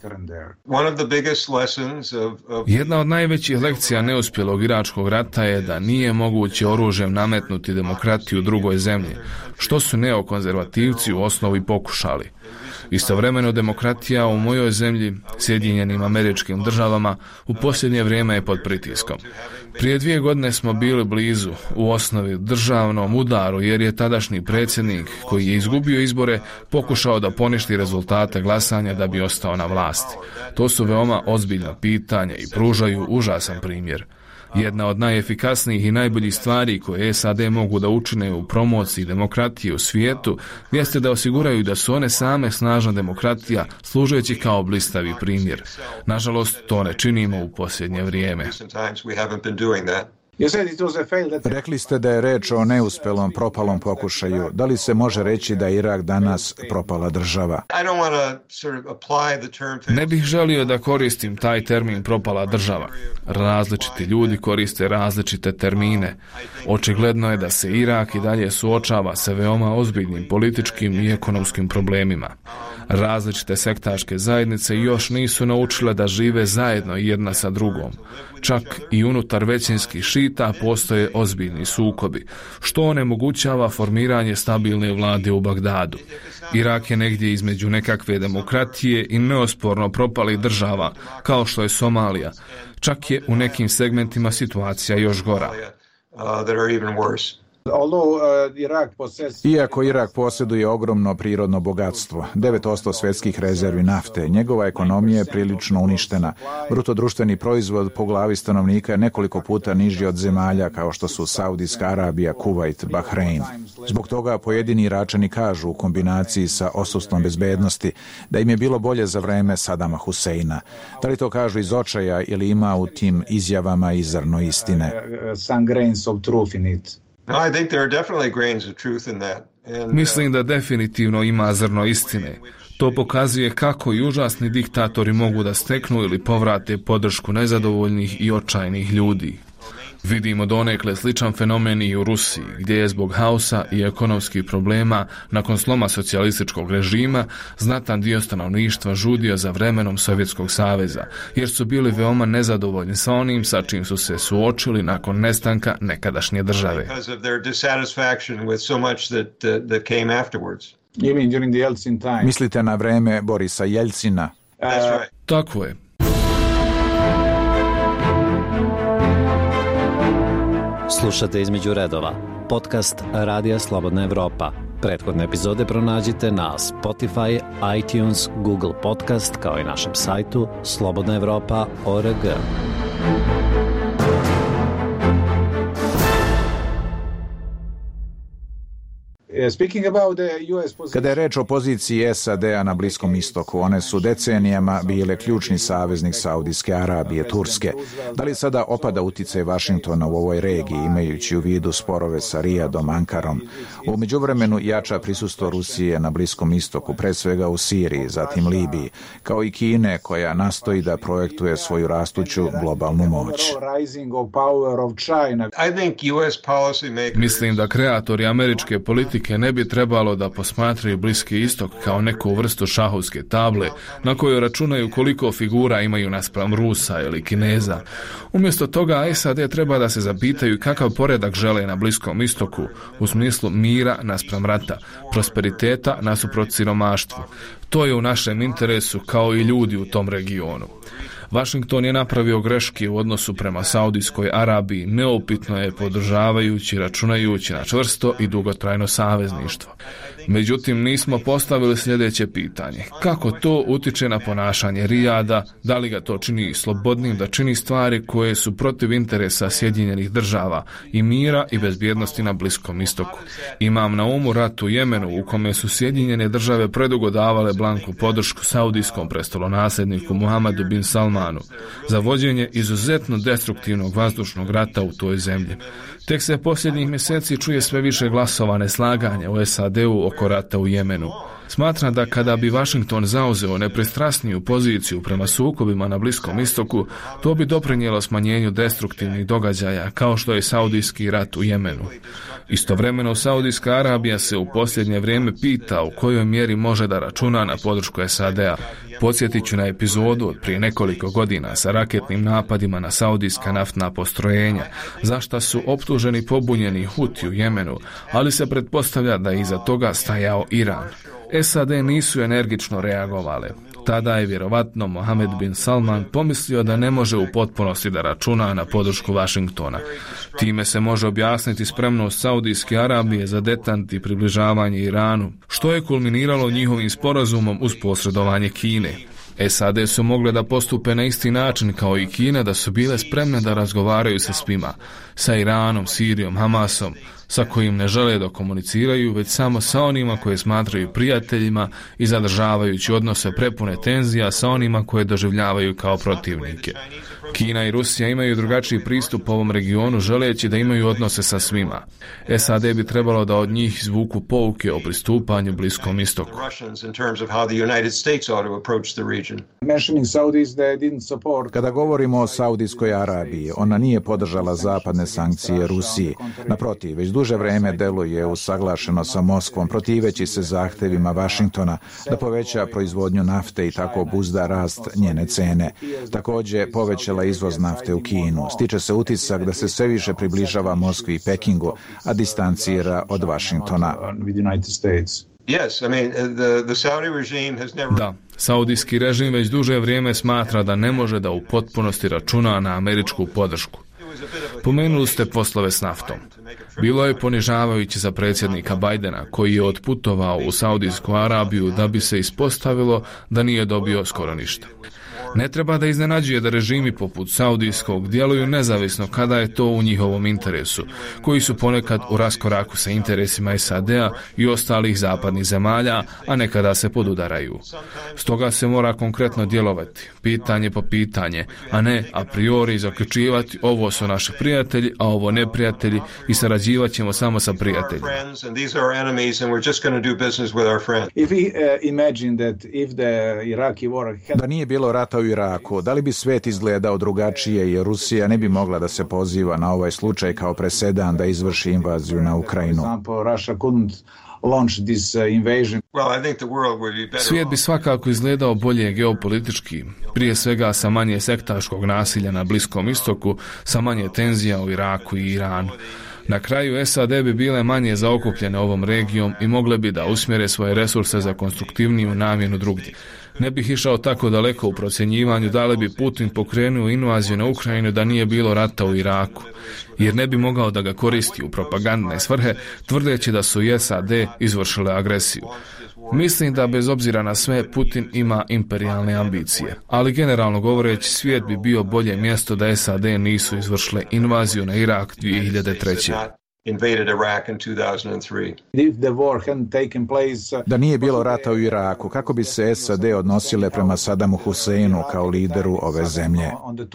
Jedna od najvećih lekcija neuspjelog iračkog rata je da nije moguće oružjem nametnuti demokratiju u drugoj zemlji, što su neokonzervativci u osnovi pokušali. Istovremeno demokratija u mojoj zemlji, Sjedinjenim Američkim Državama, u posljednje vrijeme je pod pritiskom. Prije 2 godine smo bili blizu u osnovi državnom udaru jer je tadašnji predsjednik koji je izgubio izbore pokušao da poništi rezultate glasanja da bi ostao na vlasti. To su veoma ozbiljna pitanja i pružaju užasan primjer. Jedna od najefikasnijih i najboljih stvari koje SAD mogu da učine u promociji demokratije u svijetu jeste da osiguraju da su one same snažna demokratija, služeći kao blistavi primjer. Nažalost, to ne činimo u posljednje vrijeme. Rekli ste da je reč o neuspelom, propalom pokušaju. Da li se može reći da je Irak danas propala država? Ne bih želio da koristim taj termin propala država. Različiti ljudi koriste različite termine. Očigledno je da se Irak i dalje suočava sa veoma ozbiljnim političkim i ekonomskim problemima. Različite sektaške zajednice još nisu naučile da žive zajedno jedna sa drugom. Čak i unutar većinskih šita postoje ozbiljni sukobi, što onemogućava formiranje stabilne vlade u Bagdadu. Irak je negdje između nekakve demokratije i neosporno propalih država, kao što je Somalija. Čak je u nekim segmentima situacija još gora. Iako Irak posjeduje ogromno prirodno bogatstvo, 9% svjetskih rezervi nafte, njegova ekonomija je prilično uništena. Brutodruštveni proizvod po glavi stanovnika je nekoliko puta niži od zemalja kao što su Saudijska Arabija, Kuvajt, Bahrein. Zbog toga pojedini Iračani kažu u kombinaciji sa odsustvom bezbednosti da im je bilo bolje za vreme Sadama Huseina. Da li to kažu iz očaja ili ima u tim izjavama i zrno istine? Mislim da definitivno ima zrno istine. To pokazuje kako i užasni diktatori mogu da steknu ili povrate podršku nezadovoljnih i očajnih ljudi. Vidimo donekle sličan fenomen i u Rusiji, gdje je zbog haosa i ekonomskih problema nakon sloma socijalističkog režima znatan dio stanovništva žudio za vremenom Sovjetskog saveza, jer su bili veoma nezadovoljni sa onim sa čim su se suočili nakon nestanka nekadašnje države. Mislite na vreme Borisa Jeljcina? Tako je. Slušate Između redova, podcast Radija Slobodna Evropa. Prethodne epizode pronađite na Spotify, iTunes, Google Podcast, kao i našem sajtu slobodnaevropa.org. Kada je reč o poziciji SAD-a na Bliskom istoku, one su decenijama bile ključni saveznik Saudijske Arabije, Turske. Da li sada opada uticaj Vašingtona u ovoj regiji, imajući u vidu sporove sa Rijadom, Ankarom? U međuvremenu jača prisustvo Rusije na Bliskom istoku, pre svega u Siriji, zatim Libiji, kao i Kine koja nastoji da projektuje svoju rastuću globalnu moć. Mislim da kreatori američke politike ne bi trebalo da posmatraju Bliski istok kao neku vrstu šahovske table na kojoj računaju koliko figura imaju naspram Rusa ili Kineza. Umjesto toga SAD treba da se zapitaju kakav poredak žele na Bliskom istoku u smislu mira naspram rata, prosperiteta nasuprot siromaštvu. To je u našem interesu kao i ljudi u tom regionu. Washington je napravio greške u odnosu prema Saudijskoj Arabiji, neupitno je podržavajući, računajući na čvrsto i dugotrajno savezništvo. Međutim, nismo postavili sljedeće pitanje. Kako to utiče na ponašanje Rijada, da li ga to čini slobodnim da čini stvari koje su protiv interesa Sjedinjenih država i mira i bezbjednosti na Bliskom istoku? Imam na umu rat u Jemenu u kome su Sjedinjene države predugo davale blanku podršku saudijskom prestolonasljedniku Muhammedu bin Salmanu za vođenje izuzetno destruktivnog vazdušnog rata u toj zemlji. Tek se posljednjih mjeseci čuje sve više glasova neslaganja u SAD-u oko rata u Jemenu. Smatram da kada bi Washington zauzeo nepristrasniju poziciju prema sukobima na Bliskom istoku, to bi doprinijelo smanjenju destruktivnih događaja kao što je saudijski rat u Jemenu. Istovremeno, Saudijska Arabija se u posljednje vrijeme pita u kojoj mjeri može da računa na podršku SAD-a. Podsjetit ću na epizodu od prije nekoliko godina sa raketnim napadima na saudijska naftna postrojenja, za šta su optuženi pobunjeni Huti u Jemenu, ali se pretpostavlja da je iza toga stajao Iran. SAD nisu energično reagovale. Tada je vjerovatno Mohammed bin Salman pomislio da ne može u potpunosti da računa na podršku Washingtona. Time se može objasniti spremnost Saudijske Arabije za detant i približavanje Iranu, što je kulminiralo njihovim sporazumom uz posredovanje Kine. SAD su mogle da postupe na isti način kao i Kina, da su bile spremne da razgovaraju sa svima, sa Iranom, Sirijom, Hamasom, sa kojim ne žele da komuniciraju, već samo sa onima koje smatraju prijateljima i zadržavajući odnose prepune tenzija sa onima koje doživljavaju kao protivnike. Kina i Rusija imaju drugačiji pristup ovom regionu, želeći da imaju odnose sa svima. SAD bi trebalo da od njih izvuku pouke o pristupanju Bliskom istoku. Kada govorimo o Saudijskoj Arabiji, ona nije podržala zapadne sankcije Rusiji. Naprotiv, već duže vreme deluje usaglašeno sa Moskvom, protiveći se zahtevima Vašingtona da poveća proizvodnju nafte i tako obuzda rast njene cene. Također povećala izvoz nafte u Kinu. Stiče se utisak da se sve više približava Moskvi i Pekingu, a distancira od Vašingtona. Da, saudijski režim već duže vrijeme smatra da ne može da u potpunosti računa na američku podršku. Pomenuli ste poslove s naftom. Bilo je ponižavajuće za predsjednika Bajdena, koji je otputovao u Saudijsku Arabiju da bi se ispostavilo da nije dobio skoro ništa. Ne treba da iznenađuje da režimi poput saudijskog djeluju nezavisno kada je to u njihovom interesu, koji su ponekad u raskoraku sa interesima SAD-a i ostalih zapadnih zemalja, a nekada se podudaraju. Stoga se mora konkretno djelovati, pitanje po pitanje, a ne a priori zaključivati ovo su naši prijatelji, a ovo neprijatelji i sarađivat ćemo samo sa prijateljima. Da nije bilo rata u Iraku, da li bi svet izgledao drugačije i Rusija ne bi mogla da se poziva na ovaj slučaj kao presedan da izvrši invaziju na Ukrajinu? Svijet bi svakako izgledao bolje geopolitički, prije svega sa manje sektaškog nasilja na Bliskom istoku, sa manje tenzija u Iraku i Iranu. Na kraju SAD bi bile manje zaokupljene ovom regijom i mogle bi da usmjere svoje resurse za konstruktivniju namjenu drugdje. Ne bih išao tako daleko u procjenjivanju da li bi Putin pokrenuo invaziju na Ukrajinu da nije bilo rata u Iraku, jer ne bi mogao da ga koristi u propagandne svrhe, tvrdeći da su i SAD izvršile agresiju. Mislim da bez obzira na sve Putin ima imperijalne ambicije, ali generalno govoreći svijet bi bio bolje mjesto da SAD nisu izvršile invaziju na Irak 2003. Da nije bilo rata u Iraku, kako bi se SAD odnosile prema Sadamu Huseinu kao lideru ove zemlje?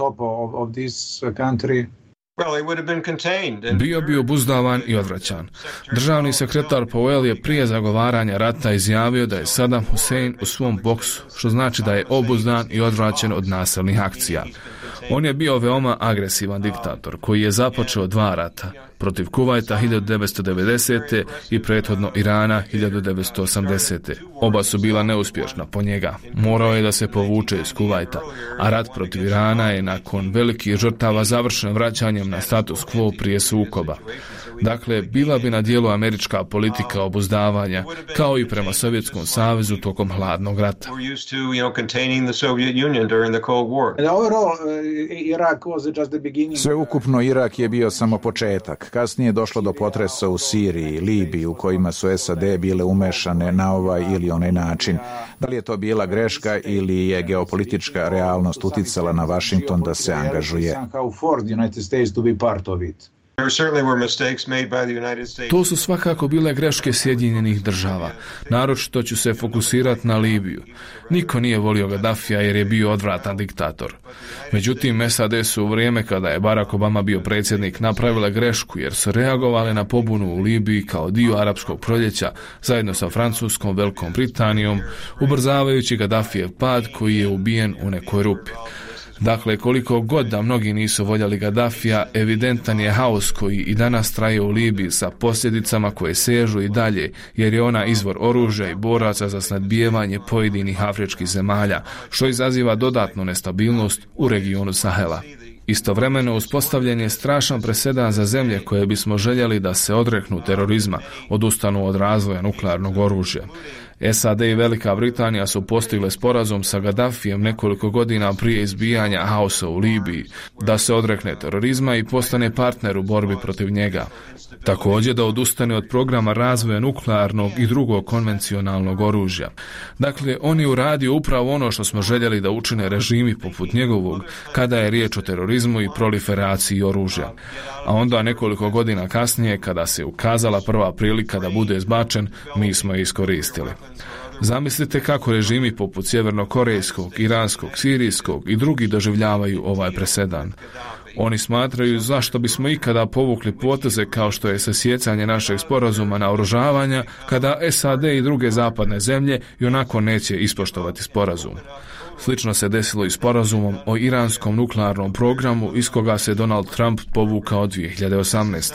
Bio bi obuzdavan i odvraćan. Državni sekretar Powell je prije zagovaranja rata izjavio da je Saddam Hussein u svom boksu, što znači da je obuzdan i odvraćen od nasilnih akcija. On je bio veoma agresivan diktator koji je započeo 2 rata, protiv Kuvajta 1990. i prethodno Irana 1980. Oba su bila neuspješna po njega. Morao je da se povuče iz Kuvajta, a rat protiv Irana je nakon velikih žrtava završen vraćanjem na status quo prije sukoba. Dakle, bila bi na dijelu američka politika obuzdavanja, kao i prema Sovjetskom savezu tokom hladnog rata. Sveukupno Irak je bio samo početak. Kasnije je došlo do potresa u Siriji, Libiji, u kojima su SAD bile umešane na ovaj ili onaj način. Da li je to bila greška ili je geopolitička realnost uticala na Washington da se angažuje? To su svakako bile greške Sjedinjenih država. Naročito ću se fokusirati na Libiju. Niko nije volio Gaddafija jer je bio odvratan diktator. Međutim, SAD su u vrijeme kada je Barack Obama bio predsjednik napravile grešku jer su reagovali na pobunu u Libiji kao dio arapskog proljeća zajedno sa Francuskom, Velikom Britanijom, ubrzavajući Gaddafijev pad koji je ubijen u nekoj rupi. Dakle, koliko god da mnogi nisu voljeli Gaddafija, evidentan je haos koji i danas traje u Libiji sa posljedicama koje sežu i dalje, jer je ona izvor oružja i boraca za snadbijevanje pojedinih afričkih zemalja, što izaziva dodatnu nestabilnost u regionu Sahela. Istovremeno uspostavljen je strašan presedan za zemlje koje bismo željeli da se odreknu terorizma, odustanu od razvoja nuklearnog oružja. SAD i Velika Britanija su postigle sporazum sa Gaddafijem nekoliko godina prije izbijanja haosa u Libiji, da se odrekne terorizma i postane partner u borbi protiv njega. Također da odustane od programa razvoja nuklearnog i drugog konvencionalnog oružja. Dakle, on je uradio upravo ono što smo željeli da učine režimi poput njegovog kada je riječ o terorizmu i proliferaciji oružja. A onda nekoliko godina kasnije, kada se ukazala prva prilika da bude izbačen, mi smo je iskoristili. Zamislite kako režimi poput sjevernokorejskog, iranskog, sirijskog i drugi doživljavaju ovaj presedan. Oni smatraju zašto bismo ikada povukli poteze kao što je sasjecanje našeg sporazuma na oružavanja kada SAD i druge zapadne zemlje i onako neće ispoštovati sporazum. Slično se desilo i sporazumom o iranskom nuklearnom programu iz koga se Donald Trump povukao 2018.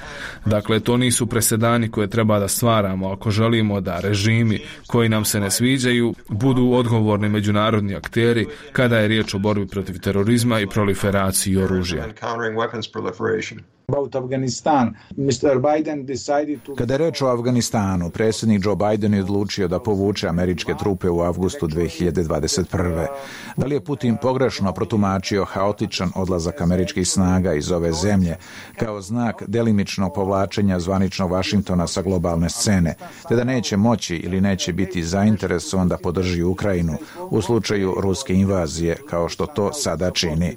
Dakle, to nisu presedani koje treba da stvaramo ako želimo da režimi koji nam se ne sviđaju budu odgovorni međunarodni akteri kada je riječ o borbi protiv terorizma i proliferaciji oružja. Kada je reč o Afganistanu, predsjednik Joe Biden je odlučio da povuče američke trupe u avgustu 2021. Da li je Putin pogrešno protumačio haotičan odlazak američkih snaga iz ove zemlje kao znak delimičnog povlačenja zvaničnog Vašingtona sa globalne scene, te da neće moći ili neće biti zainteresovan da podrži Ukrajinu u slučaju ruske invazije, kao što to sada čini?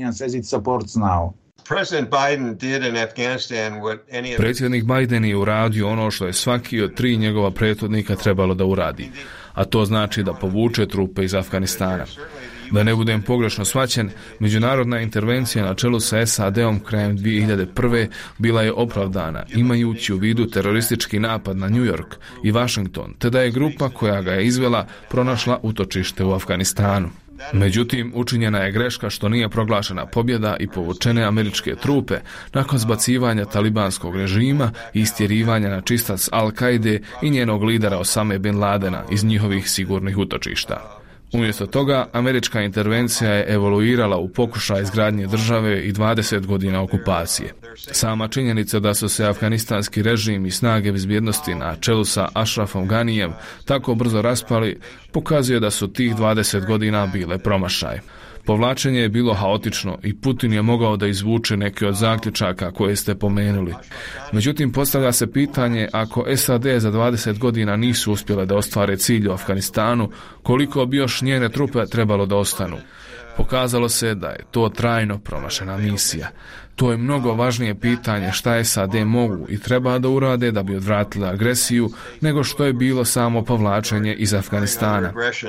Predsjednik Biden je uradio ono što je svaki od 3 njegova prethodnika trebalo da uradi, a to znači da povuče trupe iz Afganistana. Da ne budem pogrešno shvaćen, međunarodna intervencija na čelu sa SAD-om krajem 2001. bila je opravdana, imajući u vidu teroristički napad na New York i Washington, te da je grupa koja ga je izvela pronašla utočište u Afganistanu. Međutim, učinjena je greška što nije proglašena pobjeda i povučene američke trupe nakon zbacivanja talibanskog režima i istjerivanja na čistac Al-Kaide i njenog lidera Osame bin Ladena iz njihovih sigurnih utočišta. Umjesto toga, američka intervencija je evoluirala u pokušaj izgradnje države i 20 godina okupacije. Sama činjenica da su se afganistanski režim i snage bezbjednosti na čelu sa Ashrafom Ganijem tako brzo raspali, pokazuje da su tih 20 godina bile promašaj. Povlačenje je bilo haotično i Putin je mogao da izvuče neke od zaključaka koje ste pomenuli. Međutim, postavlja se pitanje, ako SAD za 20 godina nisu uspjele da ostvare cilj u Afganistanu, koliko bi još njene trupe trebalo da ostanu? Pokazalo se da je to trajno promašena misija. To je mnogo važnije pitanje šta SAD mogu i treba da urade da bi odvratili agresiju, nego što je bilo samo povlačenje iz Afganistana.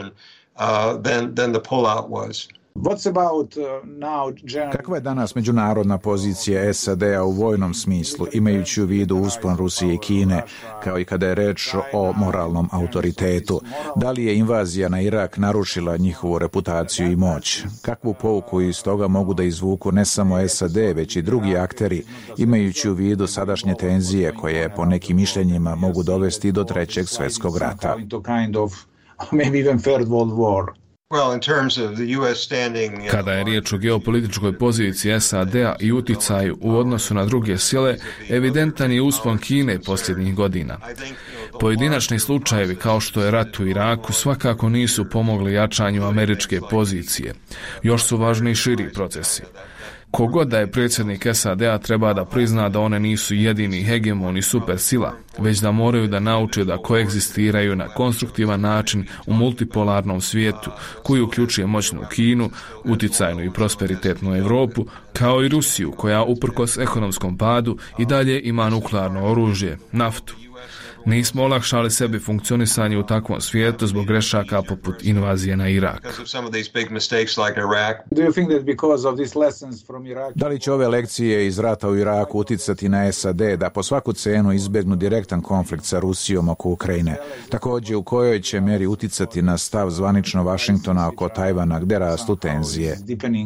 Kakva je danas međunarodna pozicija SAD-a u vojnom smislu, imajući u vidu uspon Rusije i Kine, kao i kada je reč o moralnom autoritetu? Da li je invazija na Irak narušila njihovu reputaciju i moć? Kakvu pouku iz toga mogu da izvuku ne samo SAD, već i drugi akteri, imajući u vidu sadašnje tenzije koje po nekim mišljenjima mogu dovesti do 3. svjetskog rata? Kada je riječ o geopolitičkoj poziciji SAD-a i uticaju u odnosu na druge sile, evidentan je uspon Kine posljednjih godina. Pojedinačni slučajevi kao što je rat u Iraku svakako nisu pomogli jačanju američke pozicije. Još su važni i širi procesi. Kogod da je predsjednik SAD-a treba da prizna da one nisu jedini hegemoni supersila, već da moraju da nauče da koegzistiraju na konstruktivan način u multipolarnom svijetu koji uključuje moćnu Kinu, uticajnu i prosperitetnu Europu, kao i Rusiju koja uprkos ekonomskom padu i dalje ima nuklearno oružje, naftu. Nismo olakšali sebi funkcionisanje u takvom svijetu zbog grešaka poput invazije na Irak. Da li će ove lekcije iz rata u Iraku uticati na SAD da po svaku cenu izbjegnu direktan konflikt sa Rusijom oko Ukrajine? Također, u kojoj će mjeri uticati na stav zvanično Vašingtona oko Tajvana, gdje rastu tenzije?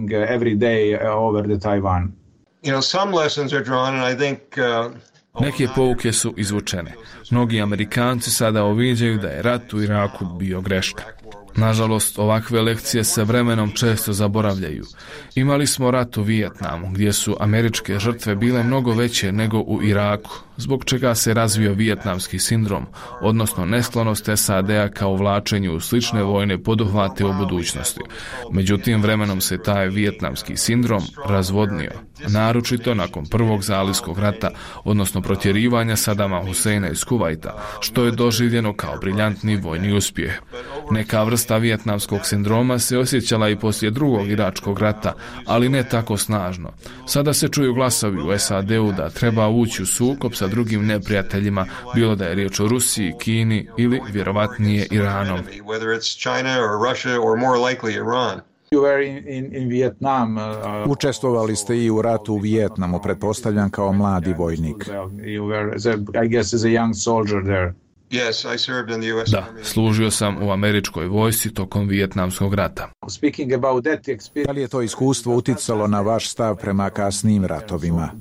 Neke pouke su izvučene. Mnogi Amerikanci sada uviđaju da je rat u Iraku bio greška. Nažalost, ovakve lekcije se vremenom često zaboravljaju. Imali smo rat u Vijetnamu, gdje su američke žrtve bile mnogo veće nego u Iraku, zbog čega se razvio vijetnamski sindrom, odnosno nesklonost SAD-a kao uvlačenju u slične vojne poduhvate u budućnosti. Međutim, vremenom se taj vijetnamski sindrom razvodnio, naročito nakon prvog zalivskog rata, odnosno protjerivanja Sadama Huseina iz Kuvajta, što je doživljeno kao briljantni vojni uspjeh. Neka vrsta vijetnamskog sindroma se osjećala i poslije drugog iračkog rata, ali ne tako snažno. Sada se čuju glasovi u SAD-u da treba ući u sukob sa drugim neprijateljima, bilo da je riječ o Rusiji, Kini ili vjerovatnije Iranom. Učestvovali ste i u ratu u Vijetnamu, pretpostavljam kao mladi vojnik. Da, služio sam u američkoj vojsci tokom Vijetnamskog rata. Da li je to iskustvo uticalo na vaš stav prema kasnijim ratovima?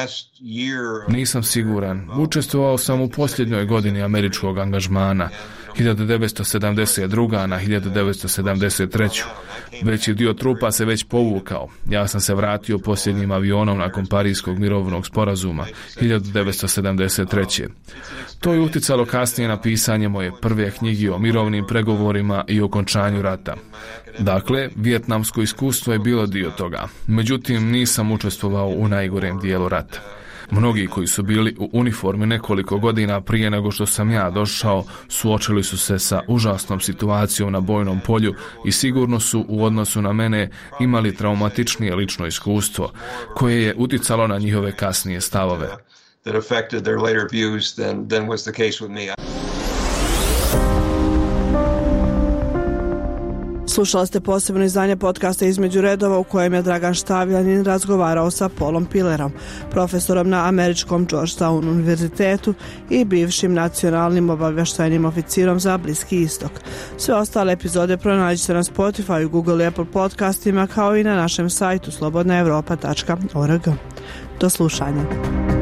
Nisam siguran. Učestvovao sam u posljednjoj godini američkog angažmana. 1972. na 1973. Veći dio trupa se već povukao. Ja sam se vratio posljednjim avionom nakon Parijskog mirovnog sporazuma 1973. To je uticalo kasnije na pisanje moje prve knjige o mirovnim pregovorima i okončanju rata. Dakle, vijetnamsko iskustvo je bilo dio toga. Međutim, nisam učestvovao u najgorem dijelu rata. Mnogi koji su bili u uniformi nekoliko godina prije nego što sam ja došao, suočili su se sa užasnom situacijom na bojnom polju i sigurno su u odnosu na mene imali traumatičnije lično iskustvo, koje je uticalo na njihove kasnije stavove. Slušali ste posebno izdanje podcasta Između redova u kojem je Dragan Štavljanin razgovarao sa Paulom Pillerom, profesorom na američkom Georgetown univerzitetu i bivšim nacionalnim obavještajnim oficirom za Bliski istok. Sve ostale epizode pronađite na Spotify, Google i Apple podcastima kao i na našem sajtu slobodnaevropa.org. Do slušanja.